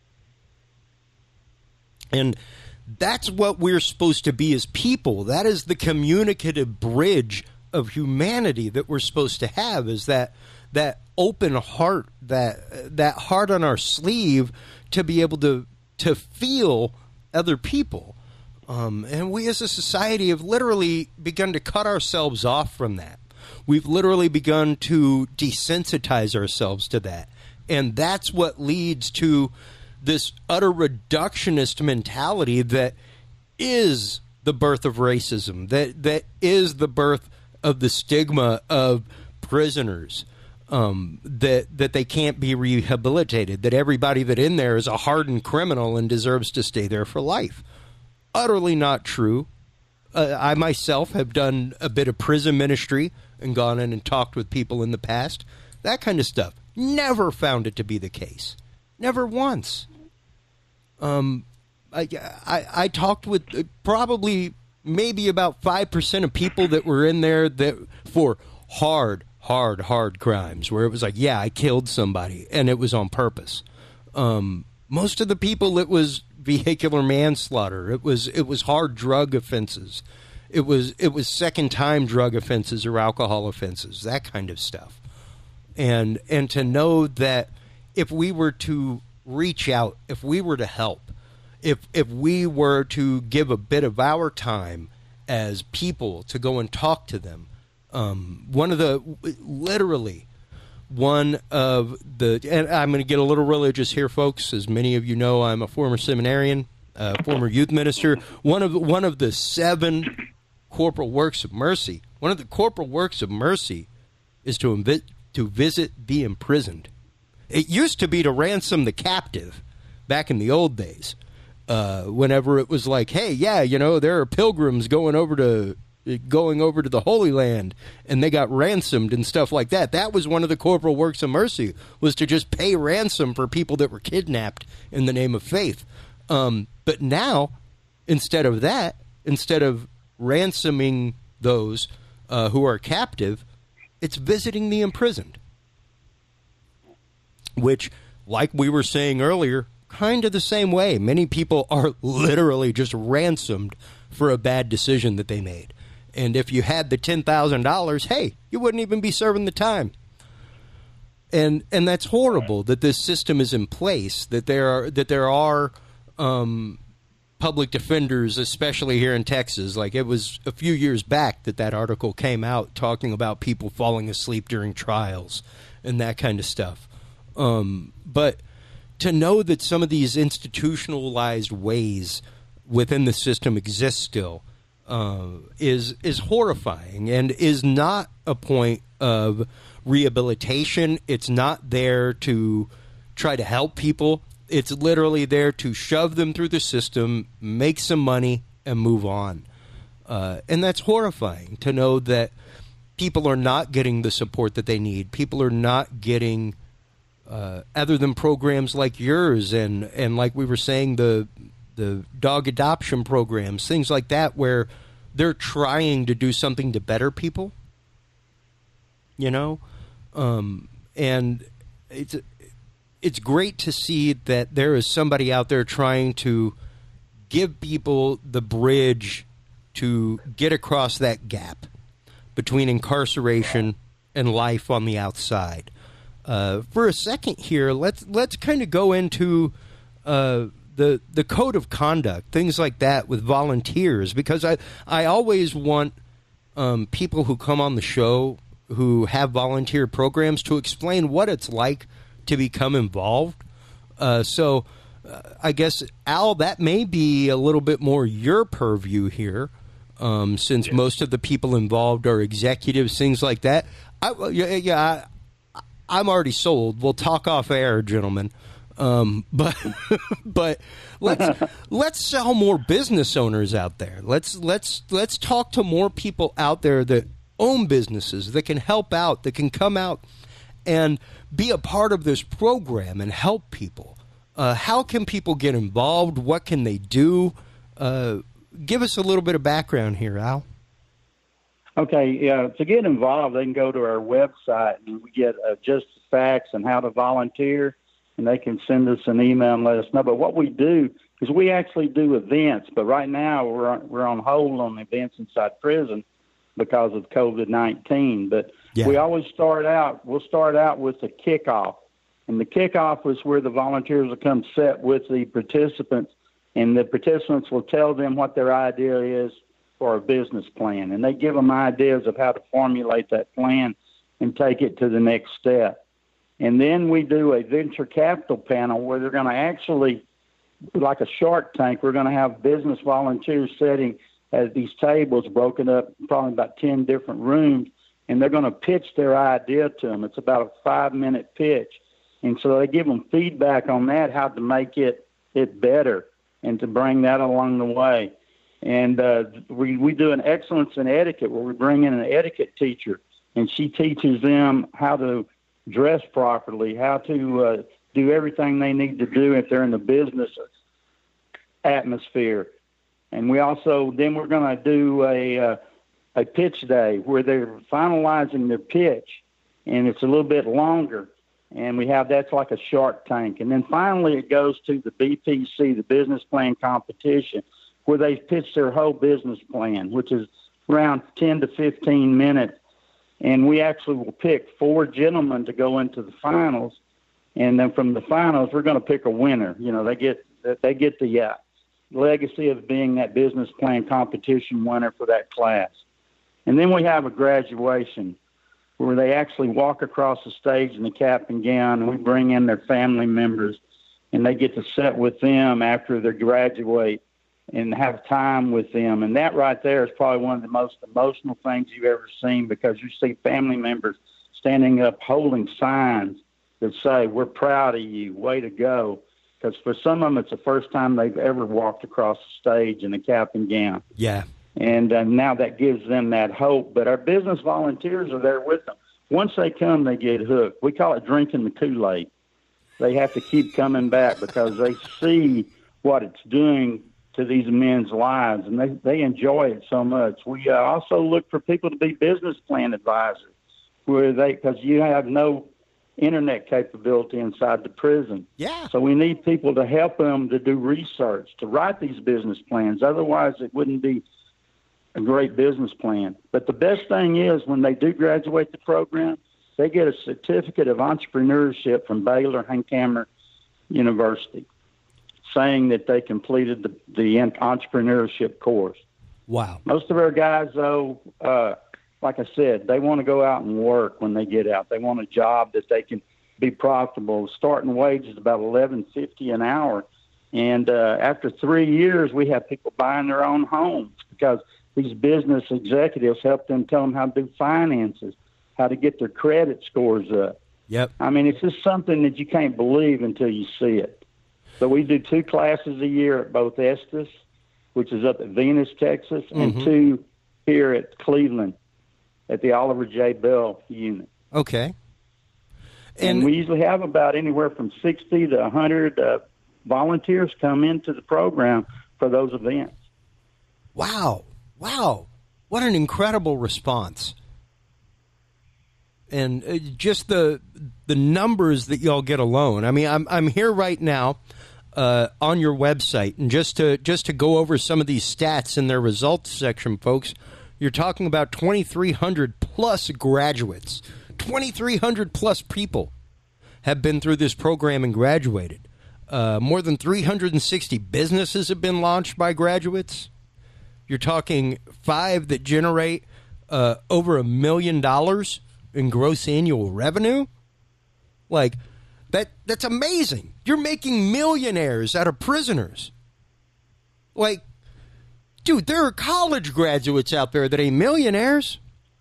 S1: And that's what we're supposed to be as people. That is the communicative bridge of humanity that we're supposed to have, is that open heart, that heart on our sleeve to be able to feel other people. And we as a society have literally begun to cut ourselves off from that. We've literally begun to desensitize ourselves to that. And that's what leads to this utter reductionist mentality that is the birth of racism, that is the birth of the stigma of prisoners, that they can't be rehabilitated, that everybody that in there is a hardened criminal and deserves to stay there for life. Utterly not true. I myself have done a bit of prison ministry and gone in and talked with people in the past. That kind of stuff. Never found it to be the case. Never once. I talked with probably maybe about 5% of people that were in there that for hard crimes, where it was like, yeah, I killed somebody and it was on purpose. Most of the people, it was vehicular manslaughter. It was hard drug offenses. It was second-time drug offenses or alcohol offenses, that kind of stuff. And to know that if we were to reach out, if we were to help, if we were to give a bit of our time as people to go and talk to them, one of the and I'm going to get a little religious here, folks. As many of you know, I'm a former seminarian, former youth minister. One of the 7 corporal works of mercy. One of the corporal works of mercy is to visit the imprisoned. It used to be to ransom the captive back in the old days. Whenever it was like, hey, yeah, you know, there are pilgrims going over to the Holy Land, and they got ransomed and stuff like that. That was one of the corporal works of mercy, was to just pay ransom for people that were kidnapped in the name of faith. But now, instead of ransoming those who are captive, it's visiting the imprisoned. Which, like we were saying earlier, kind of the same way. Many people are literally just ransomed for a bad decision that they made. And if you had the $10,000, hey, you wouldn't even be serving the time. And that's horrible that this system is in place, that there are public defenders, especially here in Texas. Like, it was a few years back that article came out talking about people falling asleep during trials and that kind of stuff. But to know that some of these institutionalized ways within the system exist still is horrifying, and is not a point of rehabilitation. It's not there to try to help people. It's literally there to shove them through the system, make some money, and move on. And that's horrifying to know that people are not getting the support that they need. People are not getting, other than programs like yours and like we were saying, the dog adoption programs, things like that, where they're trying to do something to better people. You know? And it's great to see that there is somebody out there trying to give people the bridge to get across that gap between incarceration and life on the outside. For a second here, let's kind of go into the code of conduct, things like that with volunteers, because I always want people who come on the show who have volunteer programs to explain what it's like to become involved. So I guess, Al, that may be a little bit more your purview here, since most of the people involved are executives, things like that. I'm already sold. We'll talk off air, gentlemen. But let's sell more business owners out there. Let's talk to more people out there that own businesses, that can help out, that can come out and be a part of this program and help people. How can people get involved? What can they do? Give us a little bit of background here, Al.
S11: Okay, yeah. To get involved, they can go to our website, and we get just facts and how to volunteer, and they can send us an email and let us know. But what we do is we actually do events, but right now we're on hold on events inside prison because of COVID-19. But we always we'll start out with the kickoff. And the kickoff is where the volunteers will come sit with the participants, and the participants will tell them what their idea is for a business plan. And they give them ideas of how to formulate that plan and take it to the next step. And then we do a venture capital panel where they're going to actually, like a Shark Tank, we're going to have business volunteers sitting at these tables broken up, probably about 10 different rooms, and they're going to pitch their idea to them. It's about a 5-minute pitch. And so they give them feedback on that, how to make it better and to bring that along the way. And we do an excellence in etiquette where we bring in an etiquette teacher, and she teaches them how to dress properly, how to do everything they need to do if they're in the business atmosphere. And we also, then we're going to do a pitch day where they're finalizing their pitch, and it's a little bit longer. And we have, that's like a Shark Tank. And then finally it goes to the BPC, the business plan competition, where they pitch their whole business plan, which is around 10 to 15 minutes. And we actually will pick 4 gentlemen to go into the finals. And then from the finals, we're going to pick a winner. You know, they get the legacy of being that business plan competition winner for that class. And then we have a graduation where they actually walk across the stage in the cap and gown, and we bring in their family members, and they get to sit with them after they graduate and have time with them. And that right there is probably one of the most emotional things you've ever seen, because you see family members standing up holding signs that say, "We're proud of you, way to go." Because for some of them, it's the first time they've ever walked across the stage in a cap and gown.
S1: Yeah.
S11: And now that gives them that hope. But our business volunteers are there with them. Once they come, they get hooked. We call it drinking the Kool-Aid. They have to keep coming back because they see what it's doing to these men's lives, and they enjoy it so much. We also look for people to be business plan advisors, because you have no internet capability inside the prison.
S1: Yeah.
S11: So we need people to help them to do research, to write these business plans. Otherwise, it wouldn't be a great business plan. But the best thing is when they do graduate the program, they get a certificate of entrepreneurship from Baylor Hankamer University, saying that they completed the entrepreneurship course.
S1: Wow.
S11: Most of our guys, though, like I said, they want to go out and work when they get out. They want a job that they can be profitable. Starting wage is about $11.50 an hour. And after 3 years, we have people buying their own homes because these business executives help them, tell them how to do finances, how to get their credit scores up.
S1: Yep.
S11: I mean, it's just something that you can't believe until you see it. So we do 2 classes a year at both Estes, which is up at Venus, Texas, and 2 here at Cleveland at the Oliver J. Bell unit.
S1: Okay.
S11: And we usually have about anywhere from 60 to 100 volunteers come into the program for those events.
S1: Wow. Wow. What an incredible response. And just the numbers that y'all get alone. I mean, I'm here right now on your website, and just to go over some of these stats in their results section, folks, you're talking about 2,300 plus graduates. 2,300 plus people have been through this program and graduated. More than 360 businesses have been launched by graduates. You're talking 5 that generate over $1 million in gross annual revenue. Like, that's amazing. You're making millionaires out of prisoners. Like, dude, there are college graduates out there that ain't millionaires.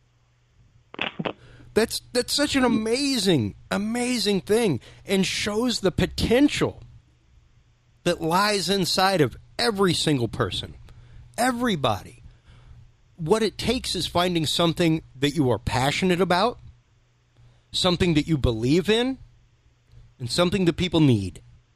S1: That's such an amazing, amazing thing, and shows the potential that lies inside of every single person, everybody. What it takes is finding something that you are passionate about, something that you believe in, and something that people need.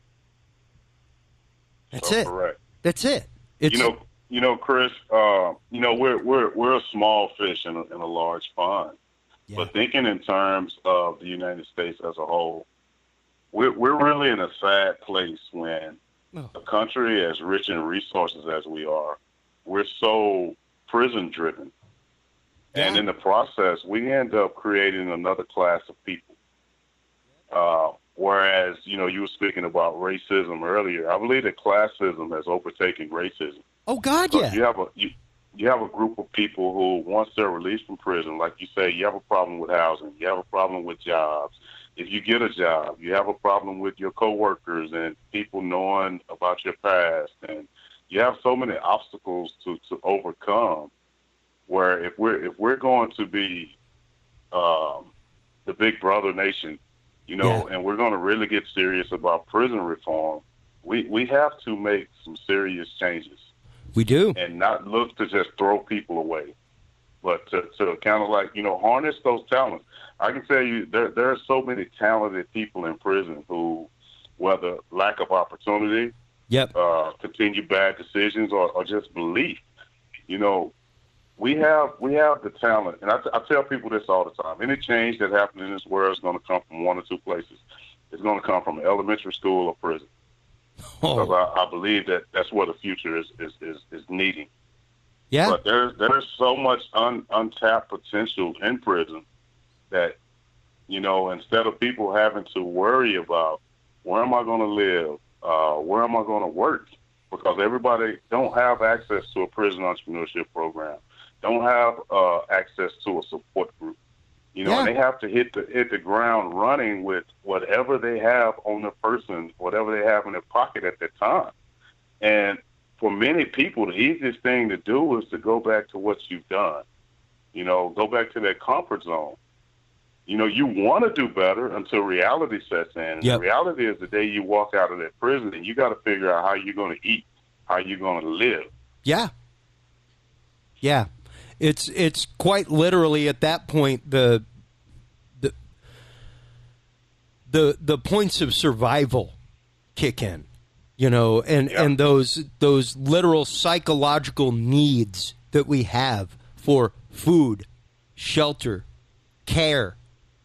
S1: That's it.
S10: Correct.
S1: That's it. It's,
S10: you know, Chris. We're a small fish in a large pond. Yeah. But thinking in terms of the United States as a whole, we're really in a sad place when a country as rich in resources as we are, we're so prison-driven. Yeah. And in the process, we end up creating another class of people. Whereas, you were speaking about racism earlier. I believe that classism has overtaken racism.
S1: Oh, God, yeah.
S10: You have a group of people who, once they're released from prison, like you say, you have a problem with housing, you have a problem with jobs. If you get a job, you have a problem with your coworkers and people knowing about your past, and you have so many obstacles to overcome. Where if we're going to be the big brother nation, and we're going to really get serious about prison reform, we have to make some serious changes.
S1: We do.
S10: And not look to just throw people away, but to kind of like, harness those talents. I can tell you there are so many talented people in prison who, whether lack of opportunity, continued bad decisions, or just belief, we have the talent. And I tell people this all the time. Any change that happens in this world is going to come from one or two places. It's going to come from elementary school or prison. Because I believe that's where the future is needing. Yeah. But there's so much untapped potential in prison that, instead of people having to worry about where am I going to live, where am I going to work, because everybody don't have access to a prison entrepreneurship program, don't have access to a support group. And they have to hit the ground running with whatever they have on their person, whatever they have in their pocket at that time. And for many people, the easiest thing to do is to go back to what you've done. Go back to that comfort zone. You want to do better until reality sets in. And the reality is the day you walk out of that prison, and you got to figure out how you're going to eat, how you're going to live. Yeah.
S1: Yeah. It's quite literally at that point the points of survival kick in, and those literal psychological needs that we have for food, shelter, care,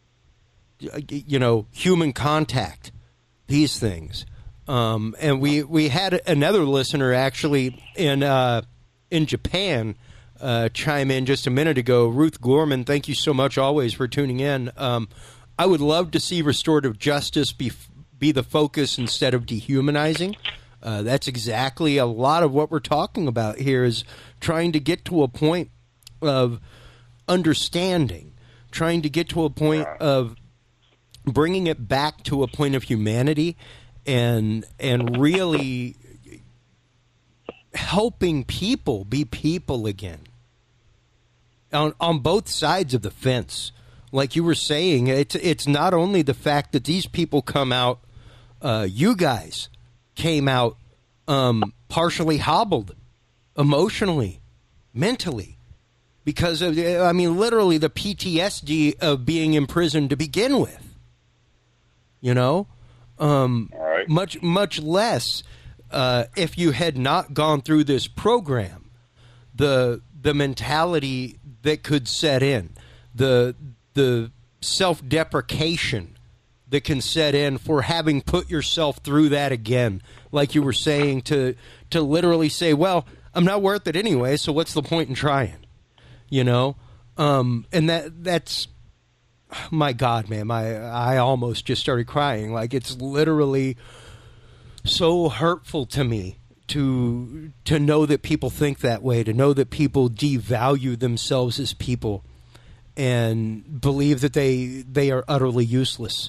S1: human contact, these things. And we had another listener actually in Japan. chime in just a minute ago. Ruth Gorman, thank you so much always for tuning in. I would love to see restorative justice be the focus instead of dehumanizing. That's exactly a lot of what we're talking about here, is trying to get to a point of understanding, trying to get to a point of bringing it back to a point of humanity, and really helping people be people again on both sides of the fence. Like you were saying, it's not only the fact that these people come out, you guys came out partially hobbled emotionally, mentally, because of, I mean, literally the PTSD of being in prison to begin with, you know, much less if you had not gone through this program, the mentality that could set in, the self-deprecation that can set in for having put yourself through that again. Like you were saying, to literally say, well, I'm not worth it anyway, so what's the point in trying? You know? And that's, my God, man, I almost just started crying. Like, it's literally so hurtful to me to know that people think that way, to know that people devalue themselves as people and believe that they are utterly useless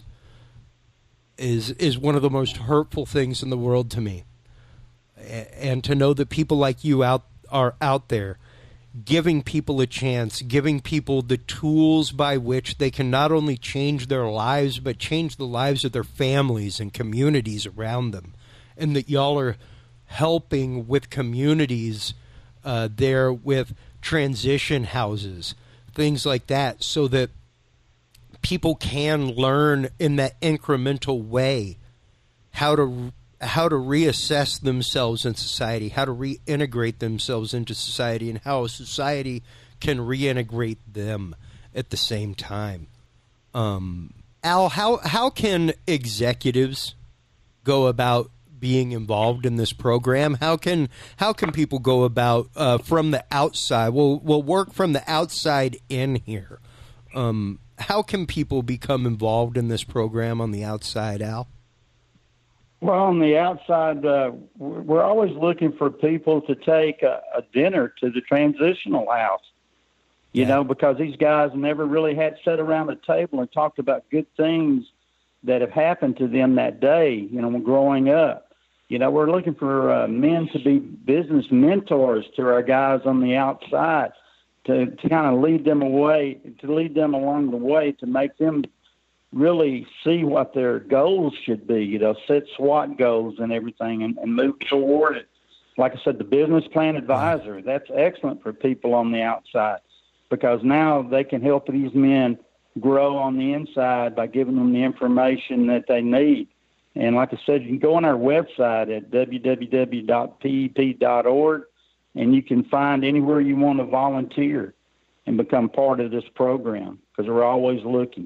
S1: is one of the most hurtful things in the world to me. And to know that people like you are out there giving people a chance, giving people the tools by which they can not only change their lives, but change the lives of their families and communities around them. And that y'all are helping with communities there with transition houses, things like that, so that people can learn in that incremental way how to reassess themselves in society, how to reintegrate themselves into society, and how a society can reintegrate them at the same time. Al, how can executives go about being involved in this program? How can people go about from the outside? We'll work from the outside in here. How can people become involved in this program on the outside, Al?
S11: Well, on the outside, we're always looking for people to take a dinner to the transitional house, you know, because these guys never really had sat around a table and talked about good things that have happened to them that day, you know, growing up. You know, we're looking for men to be business mentors to our guys on the outside, to kind of lead them along the way, to make them really see what their goals should be, you know, set SWOT goals and everything, and move toward it. Like I said, the business plan advisor, that's excellent for people on the outside, because now they can help these men grow on the inside by giving them the information that they need. And like I said, you can go on our website at www.pep.org, and you can find anywhere you want to volunteer and become part of this program, because we're always looking.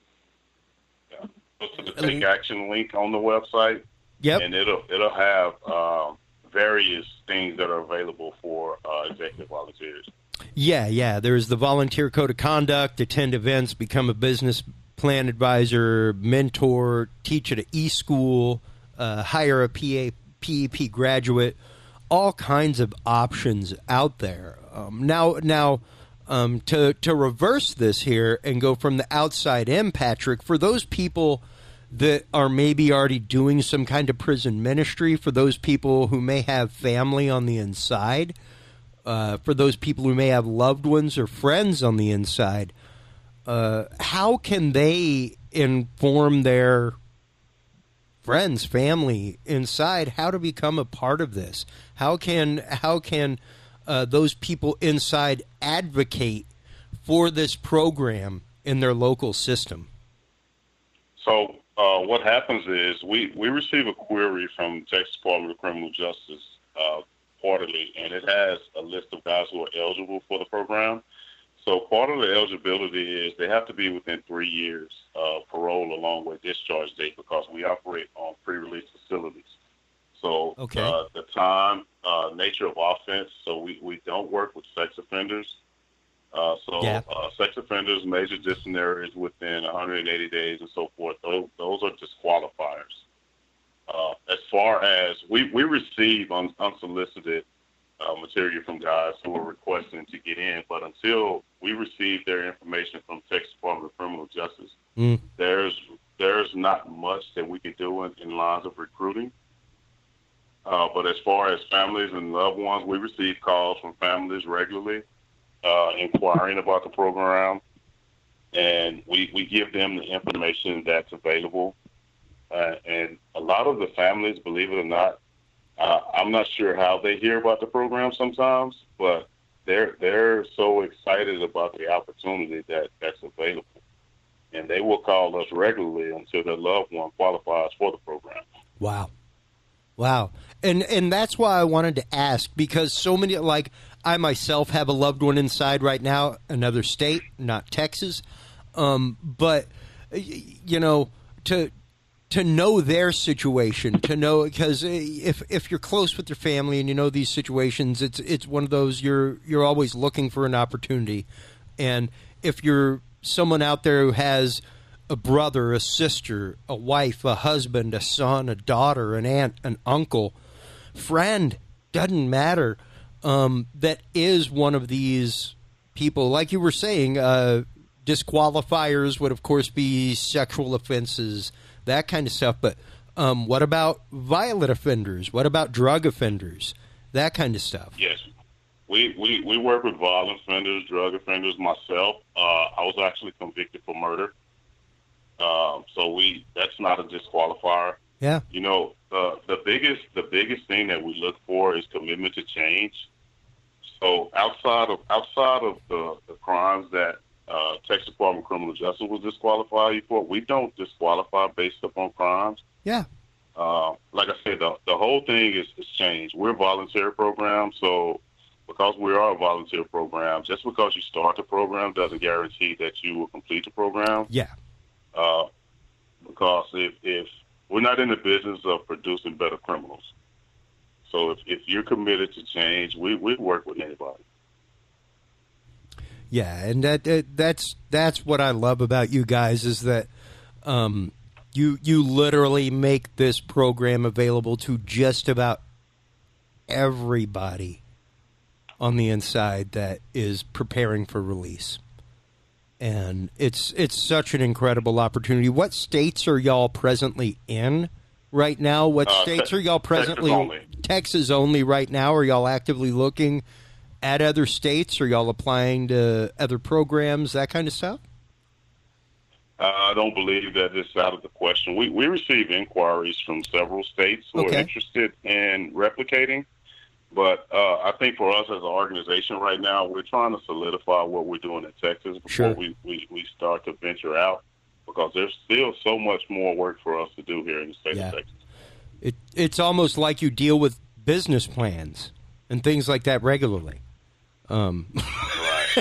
S10: Go to the Take Action link on the website,
S1: and
S10: it'll have various things that are available for executive volunteers.
S1: Yeah. There's the volunteer code of conduct, attend events, become a business plan advisor, mentor, teach at an e-school, hire a PEP graduate, all kinds of options out there. Now, to reverse this here and go from the outside in, Patrick, for those people that are maybe already doing some kind of prison ministry, for those people who may have family on the inside, for those people who may have loved ones or friends on the inside, how can they inform their friends, family inside how to become a part of this? How can those people inside advocate for this program in their local system?
S10: So what happens is we receive a query from Texas Department of Criminal Justice quarterly, and it has a list of guys who are eligible for the program. So part of the eligibility is they have to be within 3 years of parole along with discharge date, because we operate on pre-release facilities. So
S1: Okay.
S10: the time, nature of offense. So we don't work with sex offenders. Sex offenders, major disciplinaries within 180 days and so forth, those are disqualifiers. As far as we receive unsolicited material from guys who are requesting to get in, but until we receive their information from Texas Department of Criminal Justice, there's not much that we can do in lines of recruiting. But as far as families and loved ones, we receive calls from families regularly inquiring about the program, and we give them the information that's available. And a lot of the families, believe it or not, I'm not sure how they hear about the program sometimes, but they're so excited about the opportunity that's available, and they will call us regularly until their loved one qualifies for the program.
S1: Wow. And that's why I wanted to ask, because so many, like I myself have a loved one inside right now, another state, not Texas. But, you know, to know their situation, to know, because if you're close with your family and you know these situations, it's one of those you're always looking for an opportunity. And if you're someone out there who has a brother, a sister, a wife, a husband, a son, a daughter, an aunt, an uncle, friend, doesn't matter, that is one of these people, like you were saying, disqualifiers would, of course, be sexual offenses, that kind of stuff. But what about violent offenders? What about drug offenders? That kind of stuff.
S10: Yes. We work with violent offenders, drug offenders. Myself, I was actually convicted for murder. So that's not a disqualifier.
S1: Yeah.
S10: You know, the biggest thing that we look for is commitment to change. So outside of the crimes that Texas Department of Criminal Justice will disqualify you for, we don't disqualify based upon crimes.
S1: Yeah.
S10: Like I said, the whole thing is change. We're a voluntary program, so because we are a volunteer program, just because you start the program doesn't guarantee that you will complete the program.
S1: Yeah.
S10: Because if we're not in the business of producing better criminals, so if you're committed to change, we work with anybody.
S1: Yeah, and that's what I love about you guys is that you literally make this program available to just about everybody on the inside that is preparing for release. And it's such an incredible opportunity. What states are y'all presently in right now? What states are y'all presently? Texas only right now. Are y'all actively looking at other states? Are y'all applying to other programs, that kind of stuff?
S10: I don't believe that it's out of the question. We receive inquiries from several states who are interested in replicating. But I think for us as an organization right now, we're trying to solidify what we're doing in Texas before we start to venture out, because there's still so much more work for us to do here in the state of Texas.
S1: It's almost like you deal with business plans and things like that regularly.
S10: Right.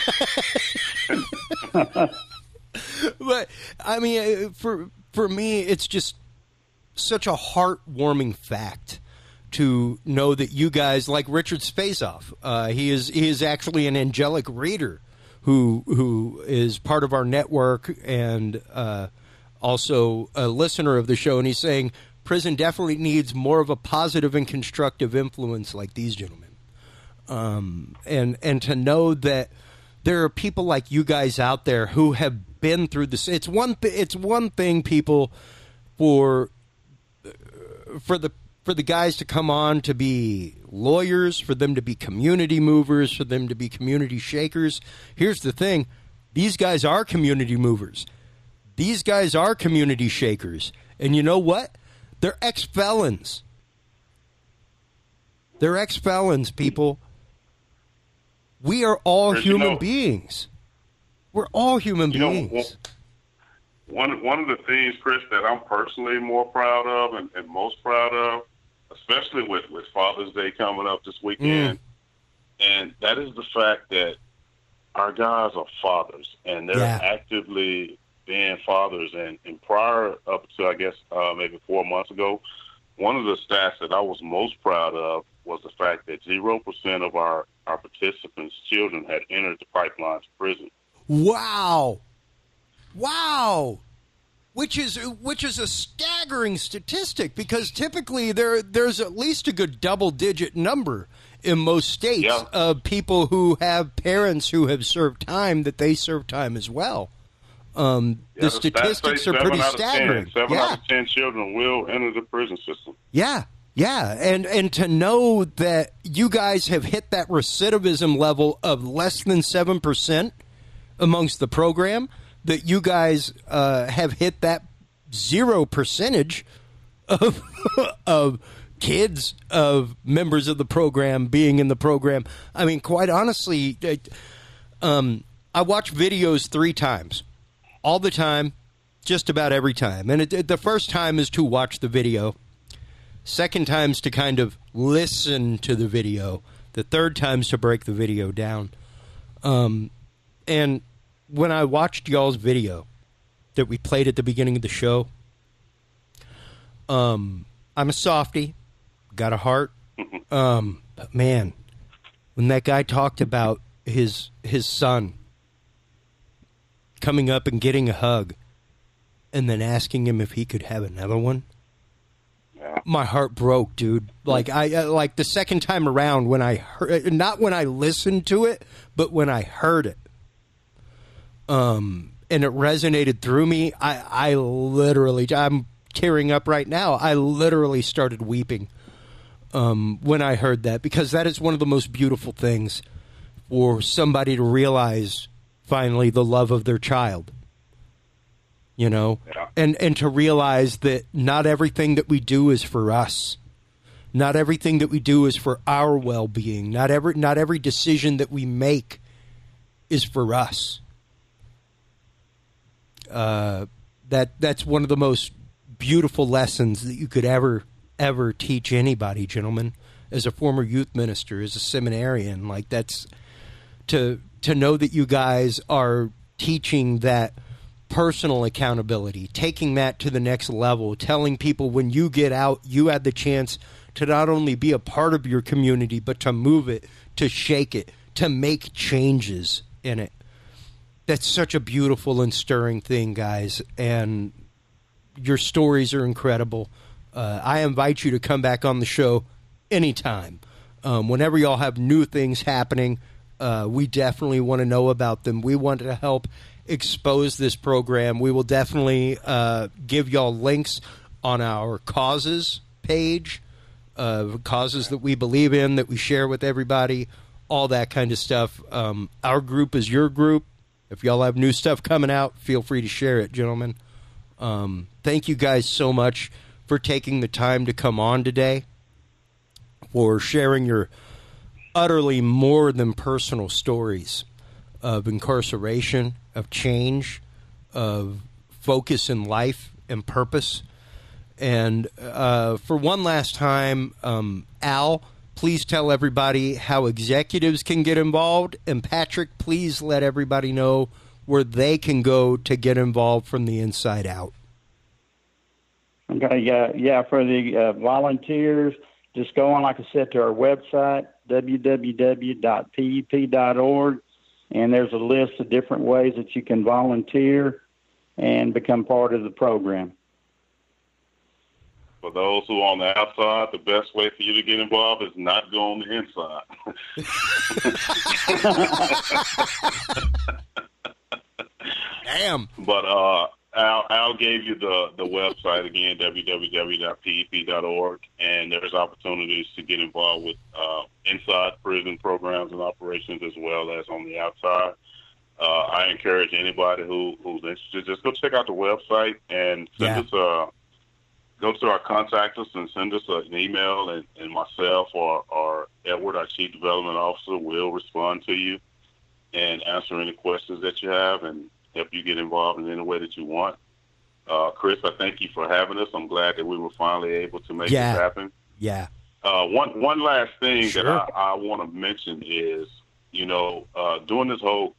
S1: But, I mean, for me, it's just such a heartwarming fact to know that you guys, like Richard Spazoff, he is actually an angelic reader who is part of our network and also a listener of the show, and he's saying prison definitely needs more of a positive and constructive influence like these gentlemen. And to know that there are people like you guys out there who have been through this. It's one thing, people, for the guys to come on to be lawyers, for them to be community movers, for them to be community shakers. Here's the thing. These guys are community movers. These guys are community shakers. And you know what? They're ex-felons. They're ex-felons, people. We are all human beings. We're all human beings.
S10: One of the things, Chris, that I'm personally more proud of and most proud of, especially with Father's Day coming up this weekend, and that is the fact that our guys are fathers, and they're actively being fathers. And prior up to, I guess, maybe 4 months ago, one of the stats that I was most proud of was the fact that 0% of our participants' children had entered the pipeline to prison.
S1: Wow. Which is a staggering statistic, because typically there's at least a good double-digit number in most states of people who have parents who have served time that they serve time as well. The statistics are pretty staggering.
S10: 7 out of 10 children will enter the prison system.
S1: Yeah, and to know that you guys have hit that recidivism level of less than 7% amongst the program, that you guys have hit that 0% of kids, of members of the program being in the program. I mean, quite honestly, I watch videos 3 times. All the time, just about every time. And the first time is to watch the video. Second time is to kind of listen to the video. The third time is to break the video down. And when I watched y'all's video that we played at the beginning of the show, I'm a softie, got a heart. But man, when that guy talked about his son coming up and getting a hug and then asking him if he could have another one, my heart broke, dude. Like like the second time around, when I heard, not when I listened to it, but when I heard it, and it resonated through me, I literally, I'm tearing up right now. I literally started weeping when I heard that, because that is one of the most beautiful things for somebody to realize finally the love of their child, you know, and to realize that not everything that we do is for us. Not everything that we do is for our well-being. Not every decision that we make is for us. That's one of the most beautiful lessons that you could ever teach anybody, gentlemen. As a former youth minister, as a seminarian, like that's to know that you guys are teaching that personal accountability, taking that to the next level, telling people when you get out, you had the chance to not only be a part of your community, but to move it, to shake it, to make changes in it. That's such a beautiful and stirring thing, guys, and your stories are incredible. I invite you to come back on the show anytime. Whenever y'all have new things happening, we definitely want to know about them. We want to help expose this program. We will definitely give y'all links on our causes page, causes that we believe in, that we share with everybody, all that kind of stuff. Our group is your group. If y'all have new stuff coming out, feel free to share it, gentlemen. Thank you guys so much for taking the time to come on today, for sharing your utterly more than personal stories of incarceration, of change, of focus in life and purpose. And for one last time, Al, please tell everybody how executives can get involved. And Patrick, please let everybody know where they can go to get involved from the inside out.
S11: Okay, for the volunteers, just go on, like I said, to our website, www.pep.org, and there's a list of different ways that you can volunteer and become part of the program.
S10: For those who are on the outside, the best way for you to get involved is not go on the inside.
S1: Damn.
S10: But Al gave you the website again, www.pep.org, and there's opportunities to get involved with inside prison programs and operations as well as on the outside. I encourage anybody who's interested, just go check out the website and send us go to our contact us and send us an email, and myself or Edward, our Chief Development Officer, will respond to you and answer any questions that you have and help you get involved in any way that you want. Chris, I thank you for having us. I'm glad that we were finally able to make this happen.
S1: Yeah.
S10: One last thing that I want to mention is, during this whole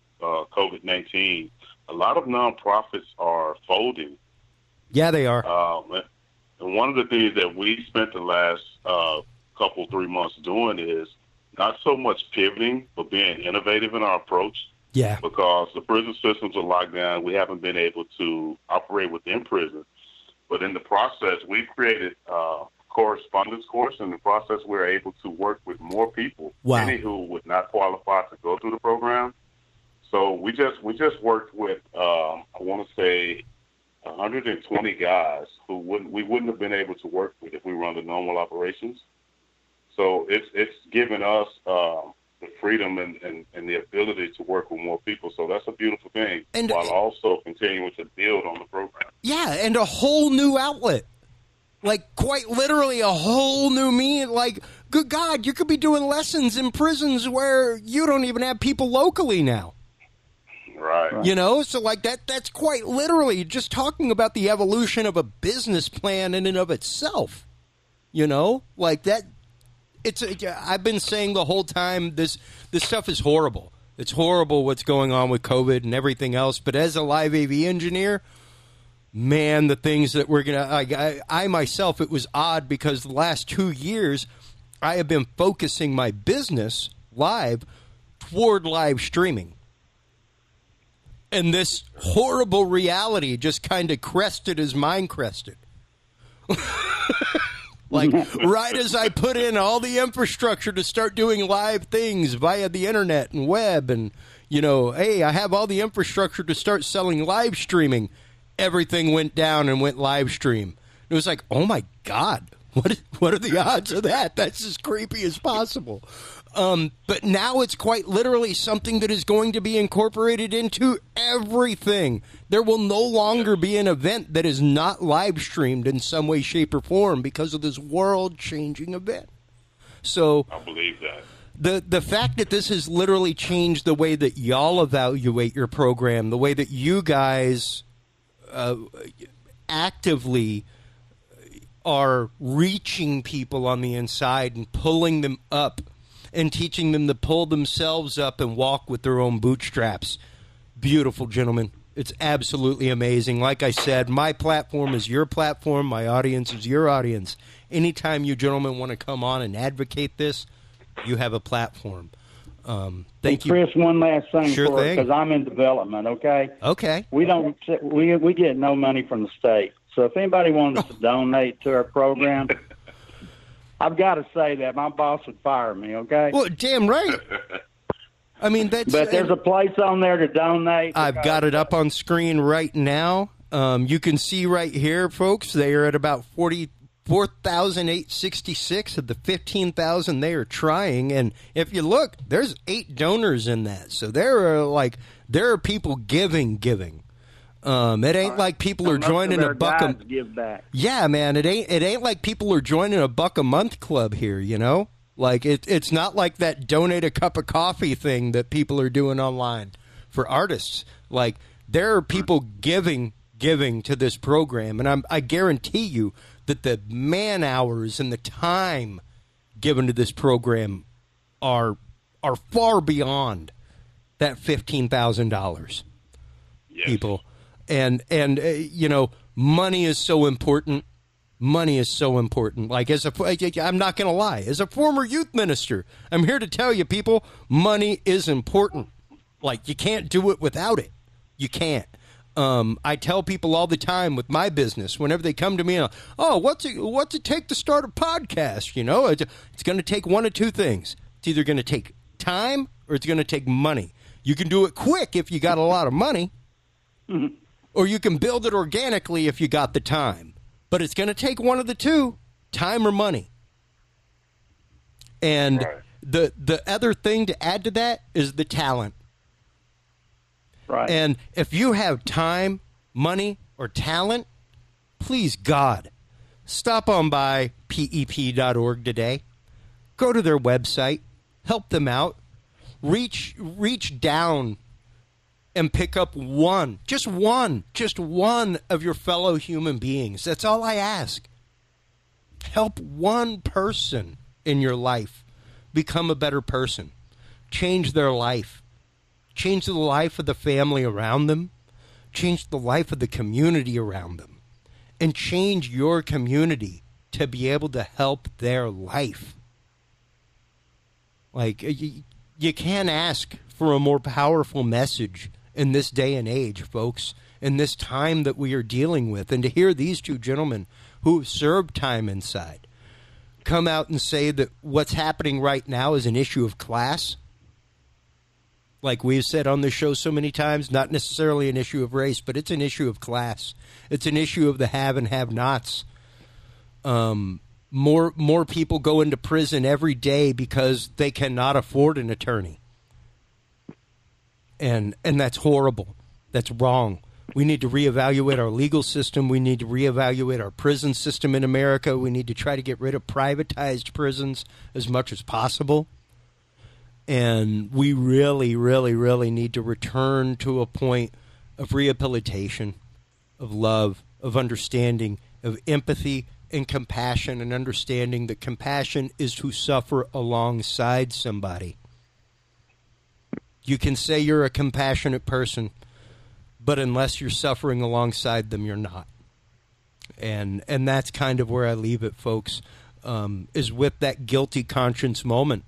S10: COVID-19, a lot of nonprofits are folding.
S1: Yeah, they are.
S10: And one of the things that we spent the last 3 months doing is not so much pivoting, but being innovative in our approach.
S1: Yeah.
S10: Because the prison systems are locked down. We haven't been able to operate within prison. But in the process, we've created a correspondence course. In the process, we're able to work with more people, many who would not qualify to go through the program. So we just worked with, I want to say, 120 guys who we wouldn't have been able to work with if we run the normal operations. So it's given us the freedom and the ability to work with more people. So that's a beautiful thing, and while also continuing to build on the program.
S1: Yeah, and a whole new outlet. Like, quite literally a whole new mean. Like, good God, you could be doing lessons in prisons where you don't even have people locally now.
S10: Right.
S1: You know, so like that's quite literally just talking about the evolution of a business plan in and of itself. You know, like that. I've been saying the whole time this stuff is horrible. It's horrible what's going on with COVID and everything else. But as a live AV engineer, man, the things that we're gonna I myself, it was odd because the last 2 years I have been focusing my business live toward live streaming. And this horrible reality just kind of crested as mine crested. Like, right as I put in all the infrastructure to start doing live things via the internet and web and, you know, hey, I have all the infrastructure to start selling live streaming, everything went down and went live stream. It was like, oh, my God, what are the odds of that? That's as creepy as possible. But now it's quite literally something that is going to be incorporated into everything. There will no longer be an event that is not live streamed in some way, shape, or form because of this world-changing event. So
S10: I believe that.
S1: The fact that this has literally changed the way that y'all evaluate your program, the way that you guys actively are reaching people on the inside and pulling them up and teaching them to pull themselves up and walk with their own bootstraps. Beautiful, gentlemen. It's absolutely amazing. Like I said, my platform is your platform. My audience is your audience. Anytime you gentlemen want to come on and advocate this, you have a platform. Thank you.
S11: Chris, one last thing
S1: Sure thing.
S11: because I'm in development, okay?
S1: Okay.
S11: We get no money from the state. So if anybody wanted to donate to our program, I've got to say that my boss would fire me, okay?
S1: Well, damn right. I mean, that's...
S11: But there's a place on there to donate.
S1: I've got it up on screen right now. You can see right here, folks, they are at about 44,866 of the 15,000 they are trying. And if you look, there's 8 donors in that. So there are people giving. It ain't like people are joining a buck
S11: give back.
S1: Yeah, man, it ain't like people are joining a $1 a month club here, you know? Like it's not like that donate a cup of coffee thing that people are doing online for artists. Like there are people giving to this program, and I guarantee you that the man hours and the time given to this program are far beyond that $15,000.
S10: Yes.
S1: People. And you know, money is so important. Money is so important. Like, I'm not going to lie. As a former youth minister, I'm here to tell you, people, money is important. Like, you can't do it without it. You can't. I tell people all the time with my business, whenever they come to me, what's it take to start a podcast? You know, it's going to take one of two things. It's either going to take time or it's going to take money. You can do it quick if you got a lot of money. Mm-hmm. Or you can build it organically if you got the time. But it's going to take one of the two, time or money. And
S10: right.
S1: the other thing to add to that is the talent.
S11: Right.
S1: And if you have time, money, or talent, please, God, stop on by pep.org today. Go to their website. Help them out. Reach down and pick up just one of your fellow human beings. That's all I ask. Help one person in your life become a better person. Change their life. Change the life of the family around them. Change the life of the community around them. and change your community to be able to help their life. Like, you can't ask for a more powerful message in this day and age, folks, in this time that we are dealing with. And to hear these two gentlemen who have served time inside come out and say that what's happening right now is an issue of class, like we've said on this show so many times, not necessarily an issue of race, but it's an issue of class. It's an issue of the have and have-nots. More people go into prison every day because they cannot afford an attorney. And that's horrible. That's wrong. We need to reevaluate our legal system. We need to reevaluate our prison system in America. We need to try to get rid of privatized prisons as much as possible. And we really, really, really need to return to a point of rehabilitation, of love, of understanding, of empathy and compassion, and understanding that compassion is to suffer alongside somebody. You can say you're a compassionate person, but unless you're suffering alongside them, you're not. And that's kind of where I leave it, folks, is with that guilty conscience moment.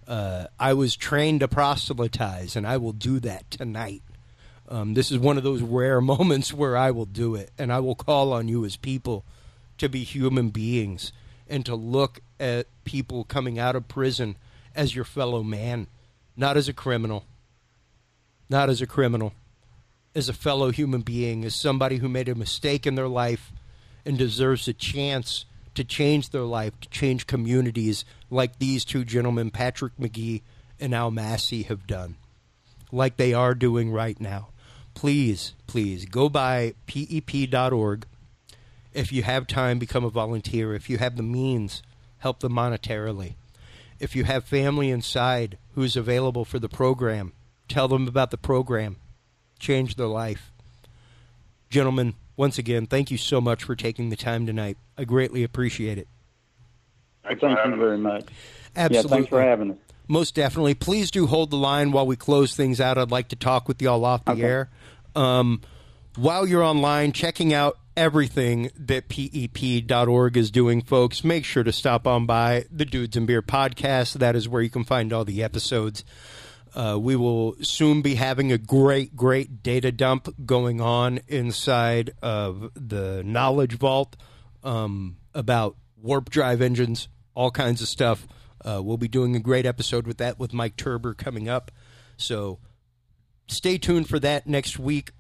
S1: I was trained to proselytize, and I will do that tonight. This is one of those rare moments where I will do it, and I will call on you as people to be human beings and to look at people coming out of prison as your fellow man, not as a criminal, not as a criminal, as a fellow human being, as somebody who made a mistake in their life and deserves a chance to change their life, to change communities like these two gentlemen, Patrick McGee and Al Massey, have done, like they are doing right now. Please, please go by pep.org. If you have time, become a volunteer. If you have the means, help them monetarily. If you have family inside who's available for the program, tell them about the program. Change their life. Gentlemen, once again, thank you so much for taking the time tonight. I greatly appreciate it.
S11: Thank you very much.
S1: Absolutely.
S11: Yeah, thanks for having us.
S1: Most definitely. Please do hold the line while we close things out. I'd like to talk with y'all off the air. While you're online, checking out everything that PEP.org is doing, folks, make sure to stop on by the Dudes and Beer podcast. That is where you can find all the episodes. We will soon be having a great, great data dump going on inside of the Knowledge Vault about warp drive engines, all kinds of stuff. We'll be doing a great episode with that with Mike Turber coming up. So stay tuned for that next week.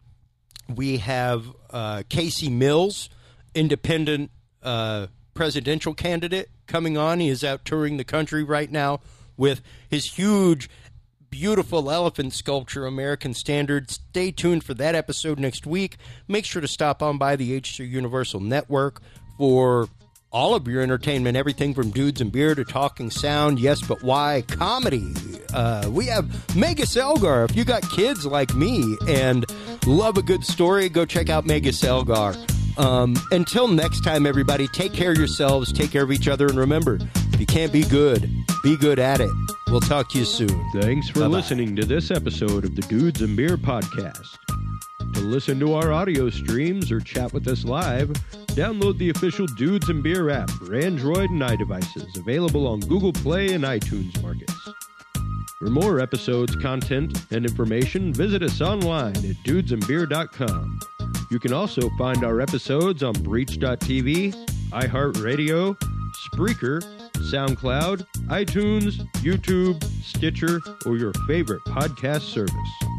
S1: We have Casey Mills, independent presidential candidate, coming on. He is out touring the country right now with his huge, beautiful elephant sculpture, American Standard. Stay tuned for that episode next week. Make sure to stop on by the HC Universal Network for all of your entertainment, everything from Dudes and Beer to Talking Sound, Yes But Why, comedy. We have Megas Elgar. If you got kids like me and love a good story, go check out Megas Elgar. Until next time, everybody, take care of yourselves, take care of each other, and remember, if you can't be good at it. We'll talk to you soon.
S12: Thanks for listening to this episode of the Dudes and Beer podcast. To listen to our audio streams or chat with us live, download the official Dudes and Beer app for Android and iDevices, available on Google Play and iTunes markets. For more episodes, content, and information, visit us online at dudesandbeer.com. You can also find our episodes on Breach.tv, iHeartRadio, Spreaker, SoundCloud, iTunes, YouTube, Stitcher, or your favorite podcast service.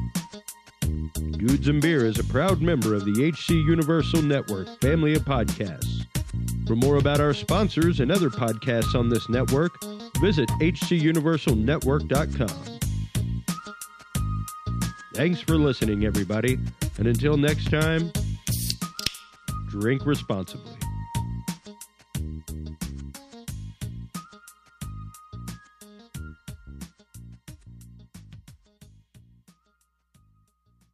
S12: Dudes and Beer is a proud member of the HC Universal Network family of podcasts. For more about our sponsors and other podcasts on this network, visit hcuniversalnetwork.com. Thanks for listening, everybody, and until next time, drink responsibly.